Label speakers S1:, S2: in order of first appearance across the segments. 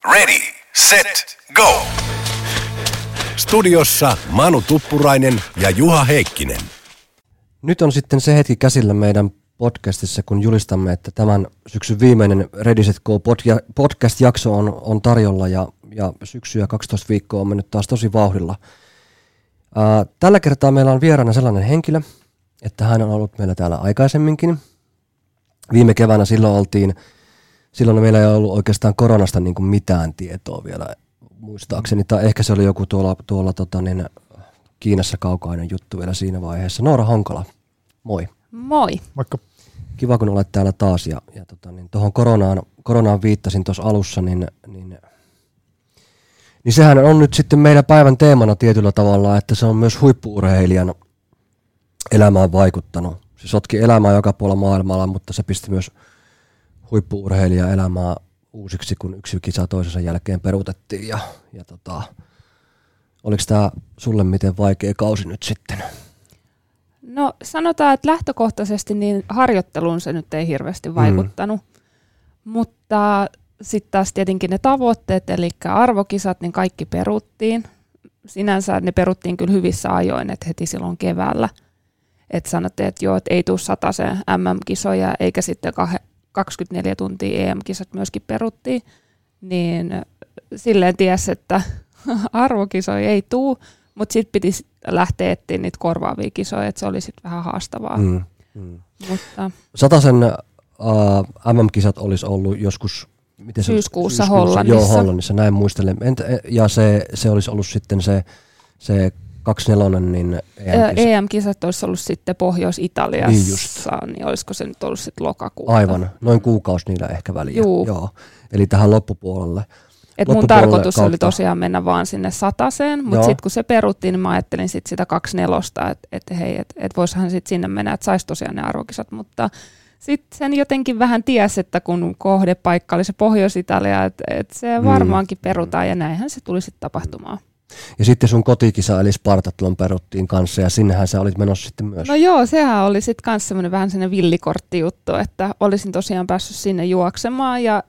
S1: Ready, set, go! Studiossa Manu Tuppurainen ja Juha Heikkinen.
S2: Nyt on sitten se hetki käsillä meidän podcastissa, kun julistamme, että tämän syksyn viimeinen Ready, set, go podcast-jakso on tarjolla ja syksy ja 12 viikkoa on mennyt taas tosi vauhdilla. Tällä kertaa meillä on vieraana sellainen henkilö, että hän on ollut meillä täällä aikaisemminkin. Viime keväänä silloin meillä ei ollut oikeastaan koronasta niin kuin mitään tietoa vielä muistaakseni, tai ehkä se oli joku tuolla Kiinassa kaukainen juttu vielä siinä vaiheessa. Noora Honkola, moi.
S3: Moi.
S4: Moikka.
S2: Kiva, kun olet täällä taas. Ja tuohon koronaan viittasin tuossa alussa, niin sehän on nyt sitten meidän päivän teemana tietyllä tavalla, että se on myös huippu-urheilijan elämään vaikuttanut. Se sotki elämää joka puolella maailmalla, mutta se pisti myös huippu-urheilijan elämää uusiksi, kun yksi kisa toisensa jälkeen peruutettiin. Oliko tämä sulle miten vaikea kausi nyt sitten?
S3: No sanotaan, että lähtökohtaisesti niin harjoitteluun se nyt ei hirveästi vaikuttanut, mutta sitten taas tietenkin ne tavoitteet, eli arvokisat, niin kaikki peruttiin. Sinänsä ne peruttiin kyllä hyvissä ajoin, että heti silloin keväällä. Että sanottiin, että joo, että ei tule 100 MM-kisoja, eikä sitten 24 tuntia EM-kisat myöskin peruttiin. Niin silleen tiesi, että arvokisoja ei tule, mutta sitten piti lähteä etsiä niitä korvaavia kisoja, että se oli sitten vähän haastavaa. Mutta
S2: 100 MM-kisat olisi ollut joskus
S3: syyskuussa Hollannissa.
S2: Joo, Hollannissa, näin muistelen. Ja se olisi ollut sitten se 24, niin
S3: EM-kisat olisi ollut sitten Pohjois-Italiassa, niin olisiko se nyt ollut sitten lokakuuta.
S2: Aivan, noin kuukausi niillä ehkä väliä. Joo. Eli tähän loppupuolelle.
S3: Mun tarkoitus oli tosiaan mennä vaan sinne 100, mutta sitten kun se peruttiin, niin mä ajattelin sit sitä 24, että hei, et voisihan sitten sinne mennä, että saisi tosiaan ne arvokisat, mutta sitten sen jotenkin vähän tiesi, että kun kohdepaikka oli se Pohjois-Italia, että se varmaankin perutaan ja näinhän se tuli sitten tapahtumaan.
S2: Ja sitten sun kotikisa eli Spartathlon peruttiin kanssa ja sinnehän sä olit menossa sitten myös.
S3: No joo, sehän oli sitten kanssa semmoinen vähän sellainen villikorttijuttu, että olisin tosiaan päässyt sinne juoksemaan ja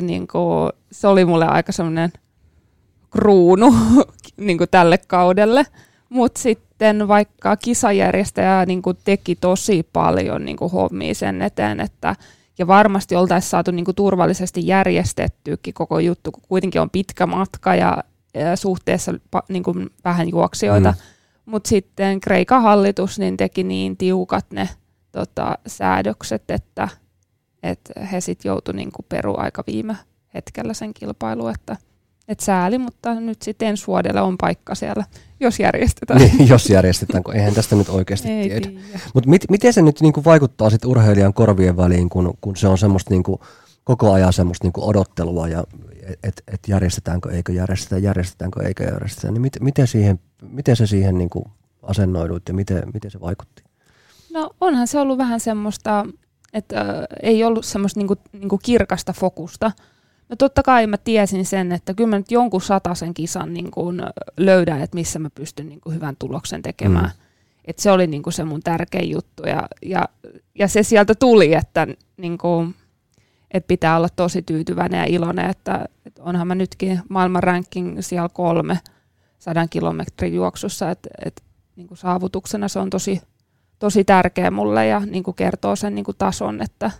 S3: se oli mulle aika semmoinen kruunu niinku tälle kaudelle, mutta sitten vaikka kisajärjestäjä niinku teki tosi paljon niinku hommia sen eteen, että ja varmasti oltaisiin saatu niinku turvallisesti järjestettyäkin koko juttu, kun kuitenkin on pitkä matka ja suhteessa niin kuin vähän juoksijoita, mutta sitten Kreikan hallitus niin teki niin tiukat ne säädökset, että he sitten joutui niin kuin peru aika viime hetkellä sen kilpailu, että sääli, mutta nyt sitten ensi vuodelle on paikka siellä, jos järjestetään.
S2: Niin, jos järjestetään, kun eihän tästä nyt oikeasti tiedä. Mutta miten se nyt niin kuin vaikuttaa sitten urheilijan korvien väliin, kun se on semmoista niin kuin koko ajan semmoista niin kuin odottelua ja että järjestetäänkö eikö järjestetä, niin miten se siihen niin kuin asennoidut ja miten se vaikutti?
S3: No onhan se ollut vähän semmoista, että ei ollut semmoista niin kuin kirkasta fokusta. No totta kai mä tiesin sen, että kyllä mä nyt jonkun 100 kisan niin kuin löydän, että missä mä pystyn niin kuin hyvän tuloksen tekemään. Että se oli niin kuin se mun tärkein juttu ja se sieltä tuli, että niin kuin että pitää olla tosi tyytyväinen ja iloinen, että onhan mä nytkin maailman ranking siellä 3 100 kilometrin juoksussa, että niin kuin saavutuksena se on tosi tärkeä mulle ja niin kuin kertoo sen niin kuin tason,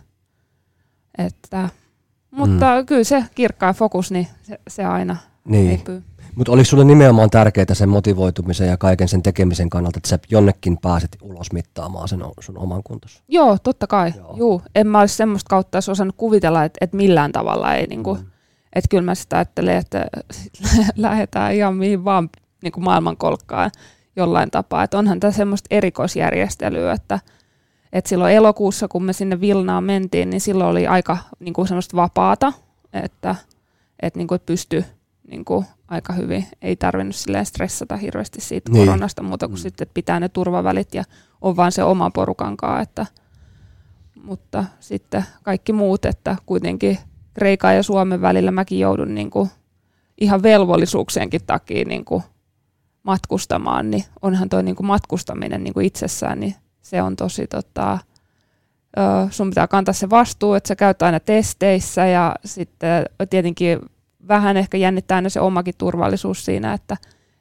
S3: mutta kyllä se kirkkaa fokus, niin se aina eipyy.
S2: Mutta oliko sulle nimenomaan tärkeää sen motivoitumisen ja kaiken sen tekemisen kannalta, että sä jonnekin pääset ulos mittaamaan sen sun oman kuntossa?
S3: Joo, totta kai. Joo. En mä olisi semmoista kautta osannut kuvitella, että millään tavalla ei, niinku, että kyllä mä sitä ajattelen, että lähdetään ihan mihin vaan niinku maailmankolkkaan jollain tapaa. Että onhan tämä semmoista erikoisjärjestelyä, että silloin elokuussa, kun me sinne Vilnaan mentiin, niin silloin oli aika niinku semmoista vapaata, että niinku, et pystyi niinku aika hyvin. Ei tarvinnut silleen stressata hirveästi siitä koronasta muuta kuin sitten, että pitää ne turvavälit ja on vaan se oma porukankaan. Mutta sitten kaikki muut, että kuitenkin Kreikan ja Suomen välillä mäkin joudun niinku ihan velvollisuuksienkin takia niinku matkustamaan, niin onhan toi niinku matkustaminen niinku itsessään, niin se on tosi sun pitää kantaa se vastuu, että sä käyt aina testeissä ja sitten tietenkin vähän ehkä jännittää aina se omakin turvallisuus siinä, että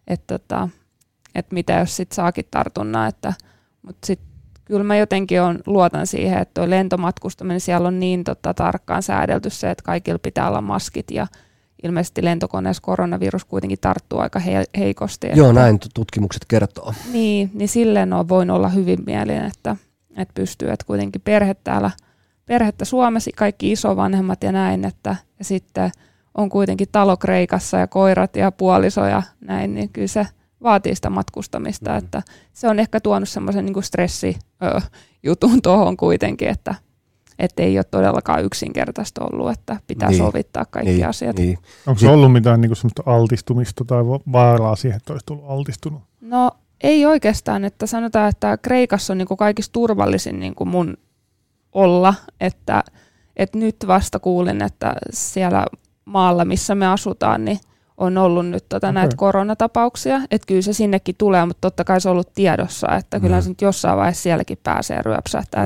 S3: mitä jos sit saakin tartunnan, mutta sitten kyllä mä jotenkin luotan siihen, että tuo lentomatkustaminen siellä on niin tarkkaan säädelty se, että kaikilla pitää olla maskit ja ilmeisesti lentokoneessa koronavirus kuitenkin tarttuu aika heikosti.
S2: Joo, näin tutkimukset kertoo.
S3: Niin silleen on voinut olla hyvin mielin, että pystyy, että kuitenkin perhettä Suomessa, kaikki isovanhemmat ja näin, ja sitten on kuitenkin talo Kreikassa ja koirat ja puoliso ja näin, niin kyllä se vaatii sitä matkustamista, että se on ehkä tuonut semmoisen niin kuin stressijutun tuohon kuitenkin, että ei ole todellakaan yksinkertaista ollut, että pitää sovittaa kaikki asiat. Niin.
S4: Onko se ollut mitään niin kuin semmoista altistumista tai vaaraa siihen, että olisi tullut altistunut?
S3: No ei oikeastaan, että sanotaan, että Kreikassa on niin kuin kaikista turvallisin niin kuin mun olla, että nyt vasta kuulin, että siellä maalla, missä me asutaan, niin on ollut nyt näitä koronatapauksia, että kyllä se sinnekin tulee, mutta totta kai se on ollut tiedossa, että kyllä se nyt jossain vaiheessa sielläkin pääsee ryöpsähtää.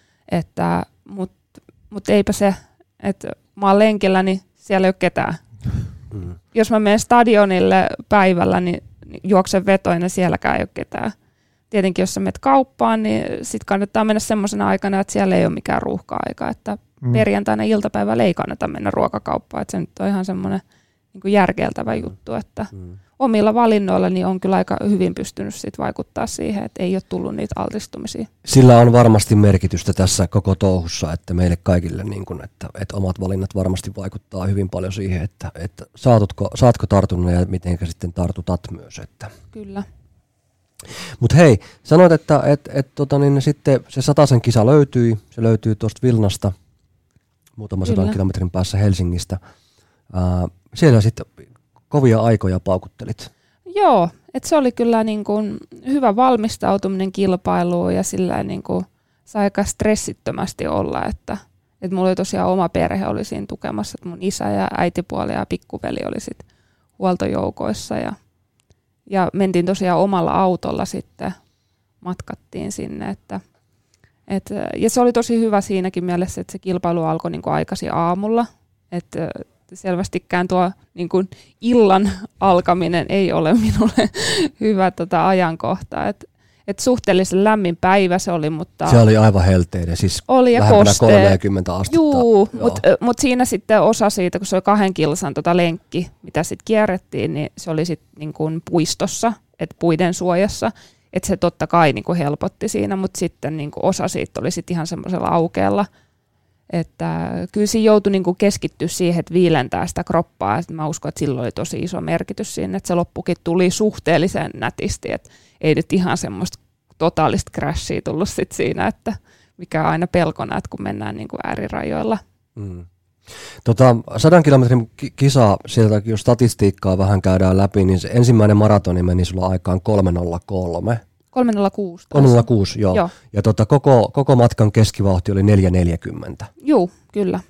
S3: Mutta eipä se, että mä oon lenkillä, niin siellä ei ole ketään. Jos mä menen stadionille päivällä, niin juoksen vetoina, sielläkään ei ole ketään. Tietenkin jos sä menet kauppaan, niin sit kannattaa mennä semmoisena aikana, että siellä ei ole mikään ruuhka-aika, että perjantaina iltapäivällä ei kannata mennä ruokakauppaan, että se nyt on ihan semmoinen niin kuin järkeiltävä juttu, että omilla valinnoilla niin on kyllä aika hyvin pystynyt sit vaikuttaa siihen, että ei ole tullut niitä altistumisia.
S2: Sillä on varmasti merkitystä tässä koko touhussa, että meille kaikille, niin kun, että omat valinnat varmasti vaikuttaa hyvin paljon siihen, että saatko tartunnan ja miten sitten tartutat myös. Että.
S3: Kyllä.
S2: Mutta hei, sanoit, että sitten se 100 kisa löytyi, se löytyy tuosta Vilnasta, muutaman 100 kilometrin päässä Helsingistä. Siellä sitten kovia aikoja paukuttelit.
S3: Joo, että se oli kyllä niin kuin hyvä valmistautuminen kilpailuun ja sillä niin kuin sai aika stressittömästi olla, että mulla oli tosiaan oma perhe oli siinä tukemassa, että mun isä ja äitipuoli ja pikkuveli oli sitten huoltojoukoissa ja mentiin tosiaan omalla autolla sitten, matkattiin sinne, ja se oli tosi hyvä siinäkin mielessä, että se kilpailu alkoi niin kuin aikaisin aamulla, että selvästikään tuo niin kuin illan alkaminen ei ole minulle hyvä ajankohta. Et suhteellisen lämmin päivä se oli, mutta
S2: se oli aivan helteinen, siis
S3: oli ja
S2: lähempänä 30 astetta.
S3: Juu, mutta siinä sitten osa siitä, kun se oli 2 kilsan lenkki, mitä sitten kierrettiin, niin se oli sitten niin kuin puistossa, että puiden suojassa. Että se totta kai niin kuin helpotti siinä, mutta sitten niin kuin osa siitä oli sitten ihan semmoisella aukealla. Että kyllä siinä joutui niin kuin keskittyä siihen, että viilentää sitä kroppaa. Et mä uskon, että sillä oli tosi iso merkitys siinä, että se loppukin tuli suhteellisen nätisti. Et ei nyt ihan semmoista totaalista crashia tullut sit siinä, että mikä on aina pelkona, että kun mennään niin kuin äärirajoilla.
S2: 100 kilometrin kisa, sieltä jos statistiikkaa vähän käydään läpi, niin se ensimmäinen maratoni meni sulla aikaan 3:03.
S3: 3:06.
S2: 3:06, joo. Ja koko matkan keskivauhti oli 4:40.
S3: Joo, kyllä.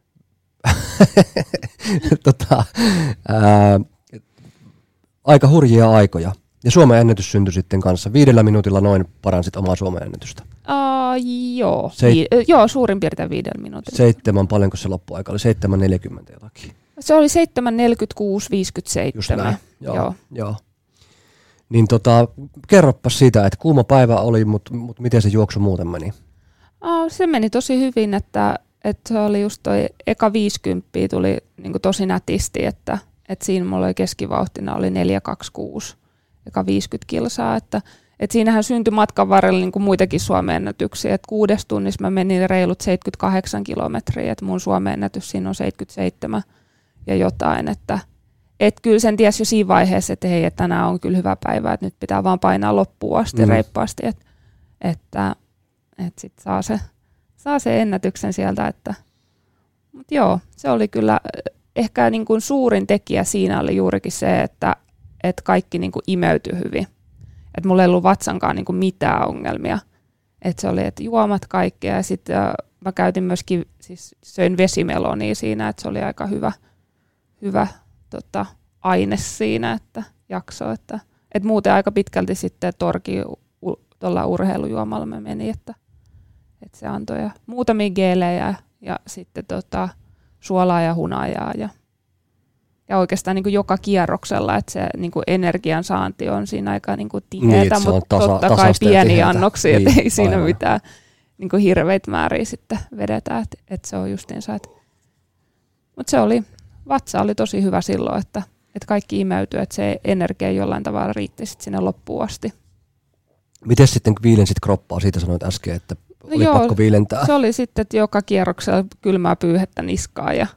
S2: Aika hurjia aikoja. Ja Suomen ennätys syntyi sitten kanssa. 5 minuutilla noin paransit omaa Suomen ennätystä.
S3: Joo. Joo, suurin piirtein 5 minuutilla.
S2: 7, paljonko se loppuaika oli? 7:40 jotakin.
S3: Se oli 7:46:57.
S2: Just näin. Joo. Niin kerropas siitä, että kuuma päivä oli, mutta miten se juoksu muuten meni?
S3: Se meni tosi hyvin, että se oli just toi eka 50 tuli niin kuin tosi nätisti, että siinä mulla oli keskivauhtina oli 4:26, eka 50 kilsaa, että siinähän syntyi matkan varrella niin kuin muitakin Suomen ennätyksiä, että 6 tunnissa mä menin reilut 78 kilometriä, että mun Suomen ennätys siinä on 77 ja jotain, että kyllä sen tiesi jo siinä vaiheessa, että hei, että tänään on kyllä hyvä päivä, että nyt pitää vaan painaa loppuun asti reippaasti, että sitten saa se ennätyksen sieltä. Mutta joo, se oli kyllä ehkä niin kuin suurin tekijä siinä oli juurikin se, että kaikki niin kuin imeytyi hyvin. Että mulla ei ollut vatsankaan niin kuin mitään ongelmia. Että se oli, että juomat kaikkea ja sitten mä käytin myöskin, siis söin vesimelonia siinä, että se oli aika hyvä aine siinä, että jakso, että muuten aika pitkälti sitten torki tuolla urheilujuomalla me meni, että se antoi ja muutamia geelejä ja sitten suolaa ja hunajaa ja Ja oikeastaan niin kuin joka kierroksella, että se niin kuin energian saanti on siinä aika niin kuin tiheätä,
S2: niin,
S3: mutta totta kai pieniä annoksia, niin, että ei siinä mitään niin kuin hirveitä määriä sitten vedetään, että se on justiinsa. Mutta vatsa oli tosi hyvä silloin, että kaikki imeytyi, että se energia jollain tavalla riitti sitten sinne loppuun asti.
S2: Miten sitten viilensit kroppaa? Siitä sanoit äsken, että oli pakko viilentää.
S3: Se oli sitten, että joka kierroksella kylmää pyyhettä niskaa ja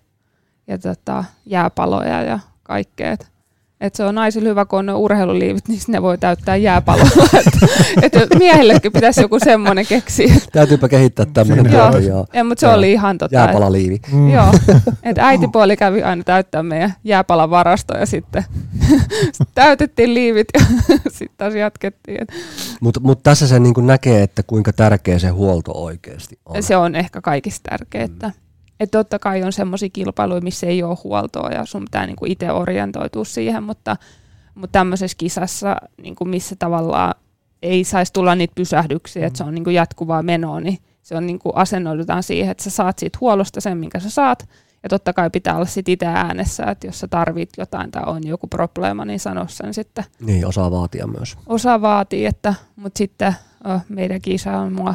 S3: jääpaloja ja kaikkea. Et se on naisilla hyvä, kun on ne urheiluliivit, niin ne voi täyttää jääpalolla. Et miehillekin pitäisi joku semmoinen keksiä.
S2: Täytyypä kehittää tämmöinen.
S3: Joo, mutta se oli ihan
S2: jääpalaliivi.
S3: Joo, että äitipuoli kävi aina täyttää meidän jääpalavarastoja sitten. Täytettiin liivit ja sitten taas jatkettiin.
S2: Mutta tässä se niin kuin näkee, että kuinka tärkeä se huolto oikeasti on.
S3: Se on ehkä kaikista tärkeää. Että totta kai on semmoisia kilpailuja, missä ei ole huoltoa ja sun pitää niinku itse orientoitua siihen, mutta tämmöisessä kisassa, niinku missä tavallaan ei saisi tulla niitä pysähdyksiä, että se on niinku jatkuvaa menoa, niin se on niinku asennoidutaan siihen, että sä saat siitä huollosta sen, minkä sä saat. Ja totta kai pitää olla sit itse äänessä, että jos sä tarvit jotain tai on joku probleema, niin sano sen sitten.
S2: Niin, osaa vaatia myös.
S3: Osaa vaatia, mutta sitten meidän kisa on mua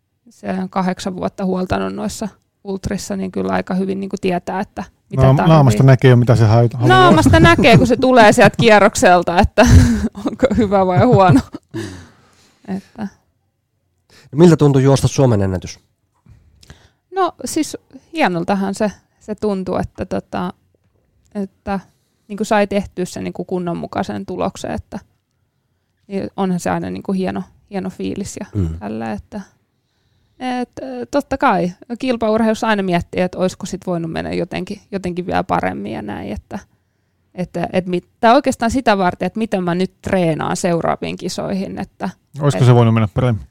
S3: 8 vuotta huoltanut noissa ultrissa, niin kyllä aika hyvin niin kuin tietää, että mitä tarvitsee.
S4: Naamasta näkee jo, mitä se haluaa.
S3: Naamasta näkee, kun se tulee sieltä kierrokselta, että onko hyvä vai huono. Että.
S2: Miltä tuntui juosta Suomen ennätys?
S3: No siis hienoltahan se tuntuu, että niin kuin sai tehtyä sen niin kuin kunnonmukaisen tuloksen, että onhan se aina niin kuin hieno fiilis ja tällä, että totta kai kilpaurheilussa aina miettii, että olisiko sit voinut mennä jotenkin vielä paremmin ja näin, tai oikeastaan sitä varten, että miten mä nyt treenaan seuraaviin kisoihin.
S4: Olisiko se voinut mennä paremmin?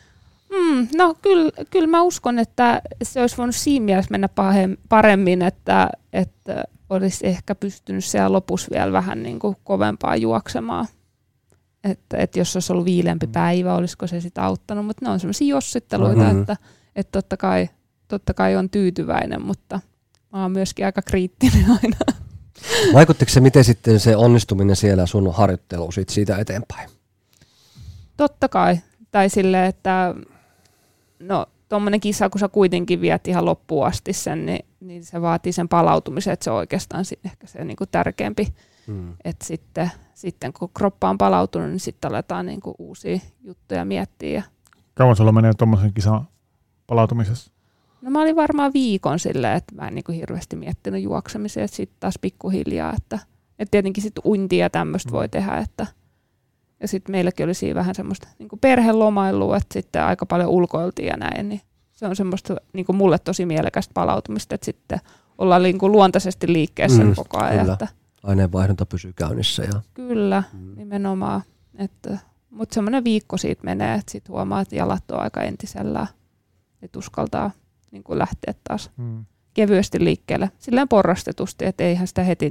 S3: No kyllä mä uskon, että se olisi voinut siinä mielessä mennä paremmin, että olisi ehkä pystynyt siellä lopussa vielä vähän niin kuin kovempaa juoksemaan. Että jos olisi ollut viileämpi päivä, olisiko se sitä auttanut, mutta ne on sellaisia jossitteluita, että totta kai on tyytyväinen, mutta mä oon myöskin aika kriittinen aina.
S2: Vaikuttiko se, miten sitten se onnistuminen siellä sun harjoittelu siitä eteenpäin? Totta
S3: kai, tai silleen, että no tuommoinen kisa, kun sä kuitenkin viet ihan loppuun asti sen, niin se vaatii sen palautumisen, että se on oikeastaan ehkä se niin kuin tärkeämpi, että sitten kun kroppa on palautunut, niin sitten aletaan niinku uusia juttuja miettiä.
S4: Kauan sulla menee tuommoisen kisan palautumisessa?
S3: No mä olin varmaan viikon silleen, että mä en niinku hirveästi miettinyt juoksemisia, että sitten taas pikkuhiljaa, että tietenkin sitten uintia ja tämmöistä voi tehdä, ja sitten meilläkin oli siinä vähän semmoista niinku perhelomailua, että sitten aika paljon ulkoiltiin ja näin, niin se on semmoista niinku mulle tosi mielekästä palautumista, että sitten ollaan niinku luontaisesti liikkeessä koko ajan. Että
S2: aineenvaihdunta pysyy käynnissä.
S3: Kyllä, nimenomaan. Mutta semmoinen viikko siitä menee, että sitten huomaa, että jalat on aika entisellään. Että uskaltaa niin kuin lähteä taas kevyesti liikkeelle. Silleen porrastetusti, että eihän sitä heti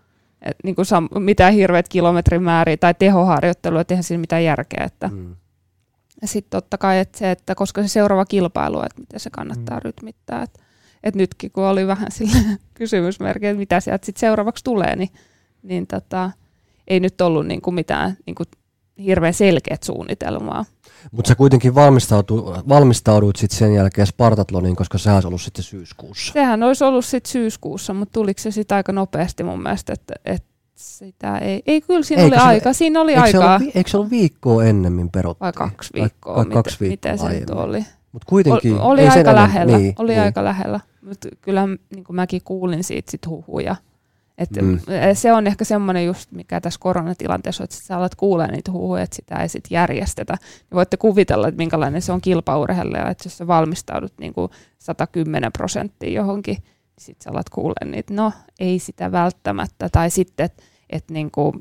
S3: mitään hirveät kilometrimääriä tai tehoharjoittelua, että eihän siinä mitään järkeä. Ja sitten totta kai, että koska se seuraava kilpailu, että miten se kannattaa rytmittää. Että nytkin kun oli vähän sille kysymysmerkki, että mitä sieltä sitten seuraavaksi tulee, niin ei nyt ollut niinku mitään niinku hirveän selkeät suunnitelmaa.
S2: Mutta sä kuitenkin valmistauduit sitten sen jälkeen Spartatloniin, koska sehän olisi ollut sitten syyskuussa.
S3: Sehän olisi ollut sitten syyskuussa, mutta tuliko se sitten aika nopeasti mun mielestä, että sitä ei kyllä siinä oli aika. Siinä oli aikaa.
S2: Eikö se ollut viikkoa ennemmin peruttiin?
S3: Vai 2 viikkoa? Miten se nyt oli?
S2: Mut kuitenkin,
S3: oli aika lähellä. Aika lähellä. Mutta kyllä niin mäkin kuulin siitä sit huhuja. Se on ehkä semmoinen just, mikä tässä koronatilanteessa, että sä alat kuulee niitä huhuja, että sitä ei sit järjestetä. Niin voitte kuvitella, että minkälainen se on kilpaurheilija, että jos sä valmistaudut niin kuin 110% johonkin, niin sit sä alat kuulee niitä, no ei sitä välttämättä. Tai sitten, että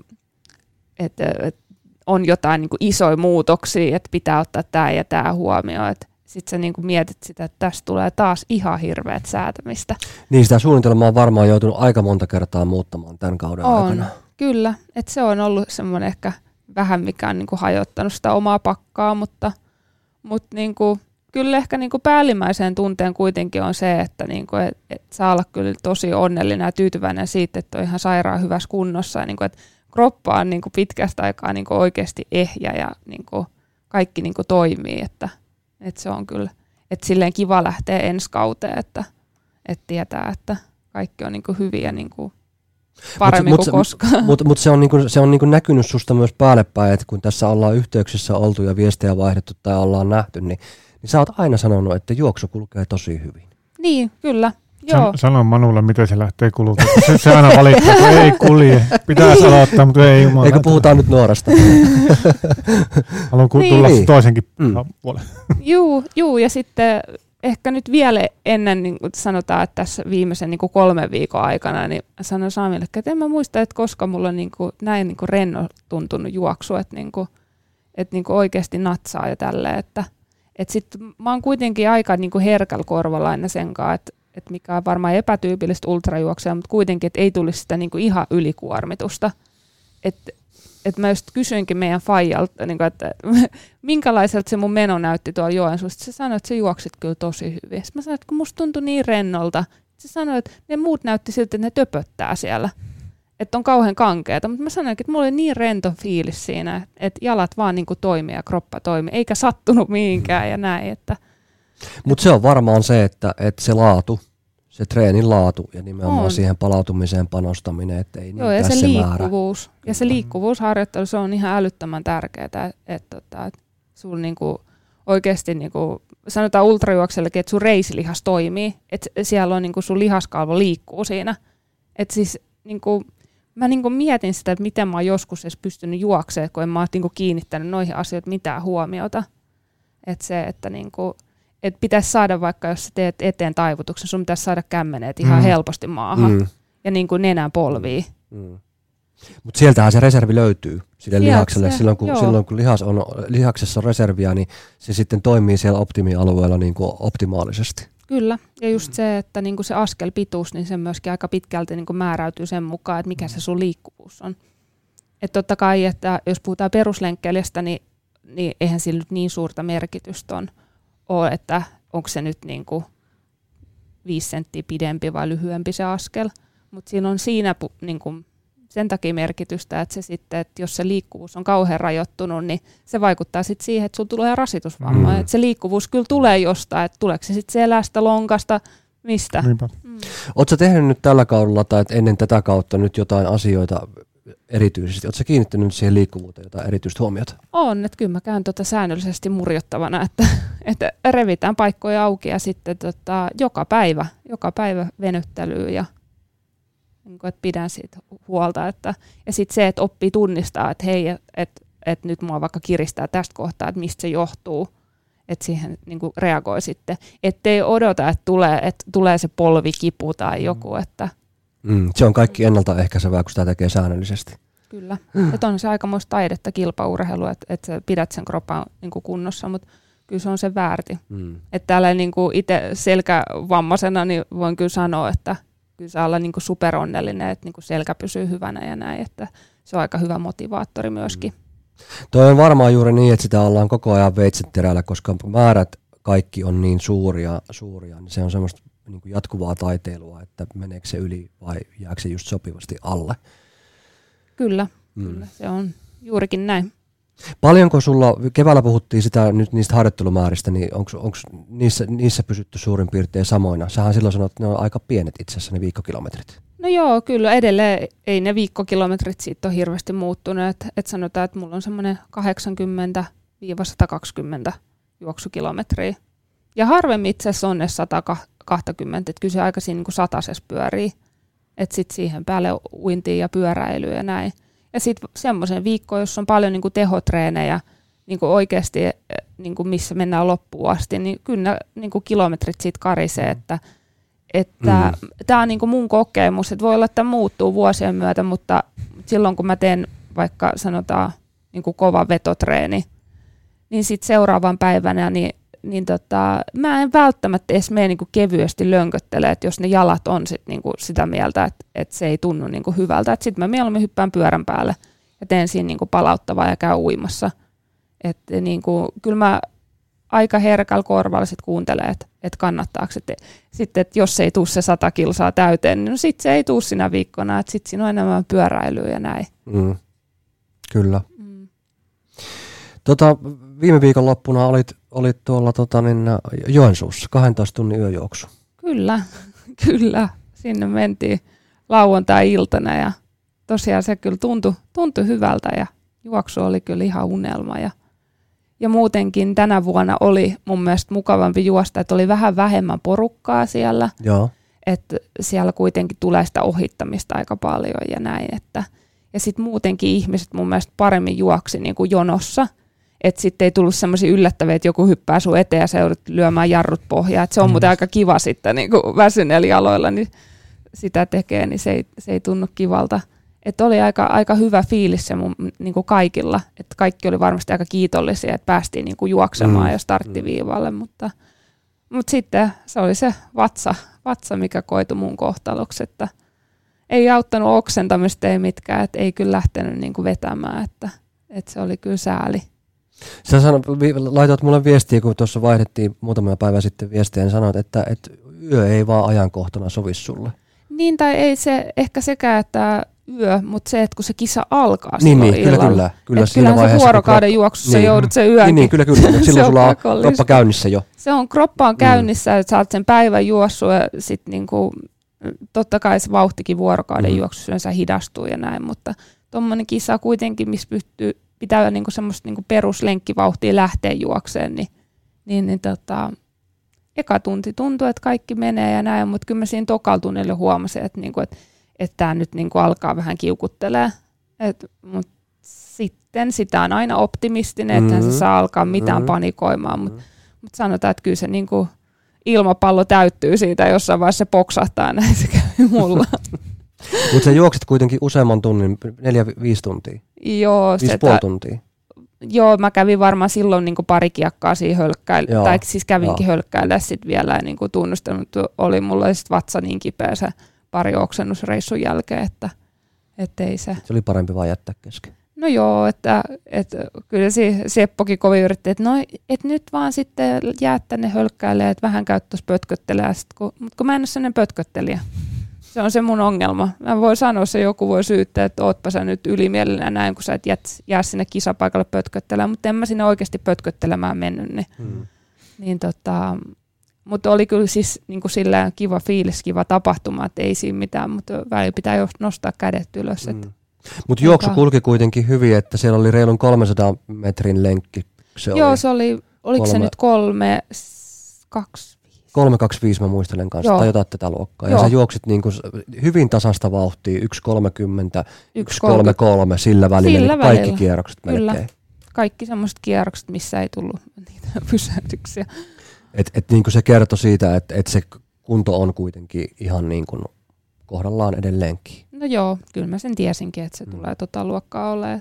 S3: on jotain niin kuin isoja muutoksia, että pitää ottaa tämä ja tämä huomioon, että sitten sä niinku mietit sitä, että tästä tulee taas ihan hirveät säätämistä.
S2: Niin, sitä suunnitelmaa on varmaan joutunut aika monta kertaa muuttamaan tämän kauden aikana.
S3: Kyllä. Että se on ollut semmoinen ehkä vähän, mikä on niinku hajottanut sitä omaa pakkaa, mutta niinku, kyllä ehkä niin kuin päällimmäiseen tunteen kuitenkin on se, että niin kuin, et saa olla kyllä tosi onnellinen ja tyytyväinen siitä, että on ihan sairaan hyvässä kunnossa. Ja niin kuin, että kroppa on niin kuin pitkästä aikaa niin kuin oikeasti ehjä ja niin kuin kaikki niin kuin toimii. Että se on kyllä, että silleen kiva lähteä ensi kauteen, että tietää, että kaikki on niin kuin hyviä niin kuin paremmin kuin koskaan.
S2: Mutta se on niinku näkynyt susta myös päälle päin, että kun tässä ollaan yhteyksissä oltu ja viestejä vaihdettu tai ollaan nähty, niin sä oot aina sanonut, että juoksu kulkee tosi hyvin.
S3: Niin, kyllä. Joo.
S4: Sano Manulle, miten se lähtee kuluttamaan. Se aina valittaa, että ei kulje. Pitäisi aloittaa, mutta ei jumala.
S2: Eikö puhutaan nyt nuorasta?
S4: Haluan tulla toisenkin puolelle.
S3: Juu, ja sitten ehkä nyt vielä ennen, niin kuin sanotaan, että tässä viimeisen niin kuin 3 viikon aikana, niin sanoin Samille, että en mä muista, että koska mulla on niin kuin, näin niin kuin renno tuntunut juoksu, että niin kuin oikeasti natsaa ja tälleen, että sitten mä oon kuitenkin aika niin kuin herkällä korvalla aina sen kanssa, että mikä on varmaan epätyypillistä ultrajuoksua, mutta kuitenkin, että ei tulisi sitä niin kuin ihan ylikuormitusta. Että mä just kysyinkin meidän faijalta, niin kuin, että minkälaiselta se mun meno näytti tuolla Joensuussa. Se sanoi, että sä juoksit kyllä tosi hyvin. Sitten mä sanoin, että kun musta tuntui niin rennolta. Se sanoi, että ne muut näytti siltä, että ne töpöttää siellä. Että on kauhean kankeata. Mutta mä sanoin, että mulla oli niin rento fiilis siinä, että jalat vaan niin kuin toimii ja kroppa toimii. Eikä sattunut mihinkään ja näin.
S2: Mutta se on varmaan se, että se laatu, se treenin laatu ja nimenomaan siihen palautumiseen panostaminen, että ei
S3: joo, ja se liikkuvuus. Ja se liikkuvuusharjoittelu, se on ihan älyttömän tärkeää, että sulla niinku oikeasti, niinku, sanotaan ultrajuoksellekin, että sun reisilihas toimii, että siellä on niinku sun lihaskalvo liikkuu siinä. Että siis niinku, mä niinku mietin sitä, että miten mä oon joskus edes pystynyt juoksemaan, kun en mä oon niinku kiinnittänyt noihin asioihin mitään huomiota. Että se, että niinku, että pitäisi saada vaikka, jos sä teet eteen taivutuksen, sun pitäisi saada kämmeneet ihan helposti maahan ja niin kuin nenän polviin.
S2: Mutta sieltähän se reservi löytyy sille lihakselle. Silloin kun lihaksessa on reserviä, niin se sitten toimii siellä optimialueella niin kuin optimaalisesti.
S3: Kyllä, ja just se, että niin kuin se askelpituus, niin se myöskin aika pitkälti niin kuin määräytyy sen mukaan, että mikä se sun liikkuvuus on. Että totta kai, että jos puhutaan peruslenkkeilijästä, niin eihän sillä nyt niin suurta merkitystä ole, että onko se nyt niin kuin 5 senttiä pidempi vai lyhyempi se askel. Mutta siinä on siinä niin kuin sen takia merkitystä, että se sitten, että jos se liikkuvuus on kauhean rajoittunut, niin se vaikuttaa sitten siihen, että sulla tulee rasitusvamma. Että se liikkuvuus kyllä tulee jostain, että tuleeko se sitten selästä, lonkasta, mistä.
S2: Oletko tehnyt nyt tällä kaudella tai ennen tätä kautta nyt jotain asioita erityisesti? Oletko kiinnittänyt siihen liikkuvuuteen jotain erityistä huomiota?
S3: On, että kyllä mä käyn säännöllisesti murjottavana, että revitään paikkoja auki ja sitten joka päivä venyttelyä ja että pidän siitä huolta. Ja sitten se, että oppii tunnistaa, että hei, että nyt mua vaikka kiristää tästä kohtaa, että mistä se johtuu, että siihen niin kuin reagoi sitten. Ettei odota, että tulee se polvikipu tai joku. Että
S2: se on kaikki ennaltaehkäisevää, kun sitä tekee säännöllisesti.
S3: Kyllä. Että on se aikamoista taidetta kilpaurheilu, että sä pidät sen kropan niin kuin kunnossa, mutta kyllä se on se väärti. Että täällä niin kuin itse selkävammaisena niin voin kyllä sanoa, että kyllä saa olla niin kuin superonnellinen, että niin kuin selkä pysyy hyvänä ja näin, että se on aika hyvä motivaattori myöskin.
S2: Toi on varmaan juuri niin, että sitä ollaan koko ajan veitsenterällä, koska määrät kaikki on niin suuria niin se on semmoista niin kuin jatkuvaa taiteilua, että meneekö se yli vai jääkö se just sopivasti alle.
S3: Kyllä, se on juurikin näin.
S2: Paljonko sulla, keväällä puhuttiin sitä nyt niistä harjoittelumääristä, niin onko niissä pysytty suurin piirtein samoina? Sähän silloin sanoit, että ne on aika pienet itse asiassa ne viikkokilometrit. No
S3: joo, kyllä edelleen ei ne viikkokilometrit siitä ole hirveästi muuttunut. Että sanotaan, että mulla on semmoinen 80-120 juoksukilometriä. Ja harvemmin itse asiassa on ne 120, että kyllä se aika siinä niin kuin satasessa pyörii. Että sitten siihen päälle uintia ja pyöräilyä ja näin. Ja sitten semmoisen viikkoon, jos on paljon niin kuin tehotreenejä niin kuin oikeasti, niin kuin missä mennään loppuun asti, niin kyllä niin kuin kilometrit siitä karisee, että tämä on niin kuin mun kokemus, että voi olla, että muuttuu vuosien myötä, mutta silloin kun mä teen vaikka sanotaan niin kuin kova vetotreeni, niin sitten seuraavan päivänä mä en välttämättä edes mene niin kuin kevyesti lönköttelemään, että jos ne jalat on sit niin kuin sitä mieltä, että se ei tunnu niin kuin hyvältä, että sitten mä mieluummin hyppään pyörän päälle ja teen siinä niin kuin palauttavaa ja käyn uimassa. Että niin kuin, kyllä mä aika herkällä korvalla sit kuuntelee, että kannattaako. Sitten, että jos ei tule se 100 kilsaa täyteen, niin no sitten se ei tule sinä viikkona, että sitten siinä on enemmän pyöräilyä ja näin.
S2: Kyllä. Viime viikonloppuna olit tuolla Joensuussa, 12 tunnin yöjuoksu.
S3: Kyllä. Sinne mentiin lauantai-iltana ja tosiaan se kyllä tuntui hyvältä ja juoksu oli kyllä ihan unelma. Ja muutenkin tänä vuonna oli mun mielestä mukavampi juosta, että oli vähän vähemmän porukkaa siellä.
S2: Joo.
S3: Että siellä kuitenkin tulee sitä ohittamista aika paljon ja näin. Ja sitten muutenkin ihmiset mun mielestä paremmin juoksi niin kuin jonossa. Että sitten ei tullut semmoisia yllättäviä, että joku hyppää sun eteen ja sä joudut lyömään jarrut pohjaan. Et se on muuten aika kiva sitten niin kuin väsyneellä jaloilla, niin sitä tekee, niin se ei tunnu kivalta. Että oli aika hyvä fiilis se niin kuin kaikilla. Että kaikki oli varmasti aika kiitollisia, että päästiin niin kuin juoksemaan ja starttiviivalle. Mutta sitten se oli se vatsa, mikä koitui mun kohtaloksi. Että ei auttanut oksentamista, ei mitkään. Että ei kyllä lähtenyt niin kuin vetämään. Että se oli kyllä sääli.
S2: Sä laitoit mulle viestiä, kun tuossa vaihdettiin muutamia päivää sitten viestiä, ja sanoit, että yö ei vaan ajankohtana sovi sulle.
S3: Niin, tai ei se ehkä sekään, että yö, mutta se, että kun se kisa alkaa silloin illalla.
S2: Kyllä
S3: siinä vaiheessa, se vuorokauden juoksussa joudut sen yön.
S2: Niin, kyllä. Silloin sulla on kroppa käynnissä jo.
S3: Kroppa on käynnissä, että sä oot sen päivän juossut ja sitten niinku, totta kai se vauhtikin vuorokauden juoksussa yleensä hidastuu ja näin, mutta tuommoinen kisa kuitenkin, missä pitää niinku semmoista niinku peruslenkkivauhtia lähteä juokseen, niin eka tunti tuntuu, että kaikki menee ja näin, mutta kyllä mä siinä tokalla tunnilla huomasin, että tämä nyt niinku alkaa vähän kiukuttelee. Mutta sitten sitä on aina optimistinen, että se saa alkaa mitään panikoimaan, mutta sanotaan, että kyllä se niinku ilmapallo täyttyy siitä, jossain vaiheessa se poksahtaa, näin se kävi mulla.
S2: Mutta sä juoksit kuitenkin useamman tunnin, 4-5 tuntia.
S3: Joo.
S2: 5,5 tuntia.
S3: Joo, mä kävin varmaan silloin niin pari kiekkaa siinä hölkkäillä, tai siis kävinkin hölkkäillä sitten vielä ja niin tunnustanut, oli mulla sitten vatsa niin kipeä se pari oksennusreissun jälkeen, että ei se.
S2: Se oli parempi vaan jättää kesken.
S3: No joo, että kyllä Seppokin kovin yritti, että nyt vaan sitten jää tänne hölkkäille, että vähän käyttäisi pötköttelee, mutta kun mä en ole sellainen pötköttelijä. Se on se mun ongelma. Mä voin sanoa, että joku voi syyttää, että ootpa sä nyt ylimielinen näin, kun sä et jää sinne kisapaikalle pötköttelemään, mutta en mä sinne oikeasti pötköttelemään mennyt. Mutta oli kyllä siis niin kuin sillä kiva fiilis, kiva tapahtuma, että ei siinä mitään, mutta välillä pitää nostaa kädet ylös.
S2: Mutta juoksu kulki kuitenkin hyvin, että siellä oli reilun 300 metrin lenkki.
S3: Se oli, oliko se nyt 3,25?
S2: 3,25 mä muistelen kanssa, tai jotain tätä luokkaa. Ja sä juoksit niinku hyvin tasasta vauhtia, 1,30, 1,33, sillä välillä, kaikki kierrokset
S3: kyllä.
S2: Melkein.
S3: Kaikki semmoiset kierrokset, missä ei tullut niitä pysähdyksiä.
S2: Et niinku se kertoi siitä, että se kunto on kuitenkin ihan niinku kohdallaan edelleenkin.
S3: No joo, kyllä mä sen tiesinkin, että se tulee luokkaa olemaan.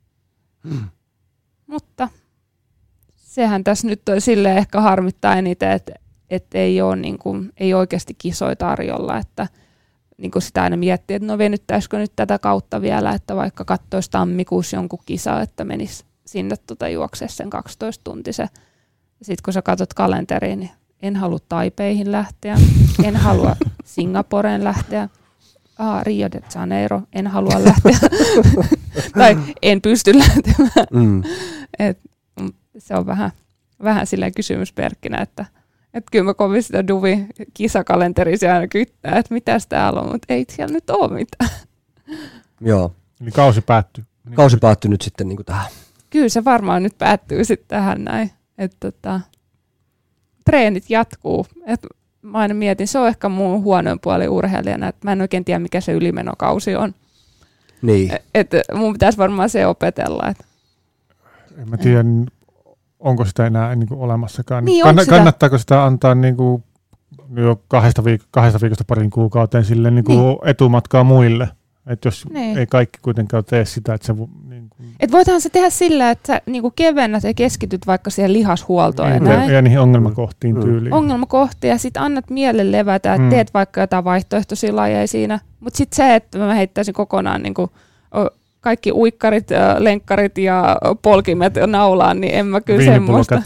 S3: Mutta sehän tässä nyt silleen ehkä harmittaa eniten, että ei oikeasti kisoja tarjolla, että niin kuin sitä aina miettii, että no venyttäisikö nyt tätä kautta vielä, että vaikka katsoisi tammikuussa jonkun kisa, että menisi sinne juoksee sen 12-tuntisen. Sitten kun sä katsot kalenteriin, niin en halua Taipeihin lähteä, en halua Singaporeen lähteä, Rio de Janeiro, en halua lähteä, tai en pysty lähtemään. Se on vähän silleen kysymysperkkinä, että kyllä mä kovin sitä Duvin kisakalenterisia aina kyttää, että mitäs täällä on, mutta ei siellä nyt ole mitään.
S2: Joo.
S4: Eli kausi päättyy.
S2: Kausi päättyy nyt sitten niin kuin tähän.
S3: Kyllä se varmaan nyt päättyy sitten tähän näin. Että treenit jatkuu. Et mä aina mietin, se on ehkä mun huonoin puoli urheilijana, että mä en oikein tiedä mikä se ylimenokausi on.
S2: Niin.
S3: Että mun pitäisi varmaan se opetella. Että
S4: en mä tiedä, onko sitä enää niin kuin olemassakaan.
S3: Niin,
S4: kannattaako sitä antaa niin kuin jo 2 viikosta parin kuukauteen sille niin kuin etumatkaa muille? Että jos ei kaikki kuitenkaan tee sitä, että se niin kuin
S3: et voithan se tehdä sillä, että sä niin kuin kevennät ja keskityt vaikka siihen lihashuoltoon
S4: ja niihin ongelmakohtiin tyyliin.
S3: Ongelmakohtia ja sitten annat mielen levätä, että teet vaikka jotain vaihtoehtoisia lajeja siinä. Mutta sitten se, että mä heittäisin kokonaan niin kuin kaikki uikkarit, lenkkarit ja polkimet naulaan, niin en mä kyllä semmoista.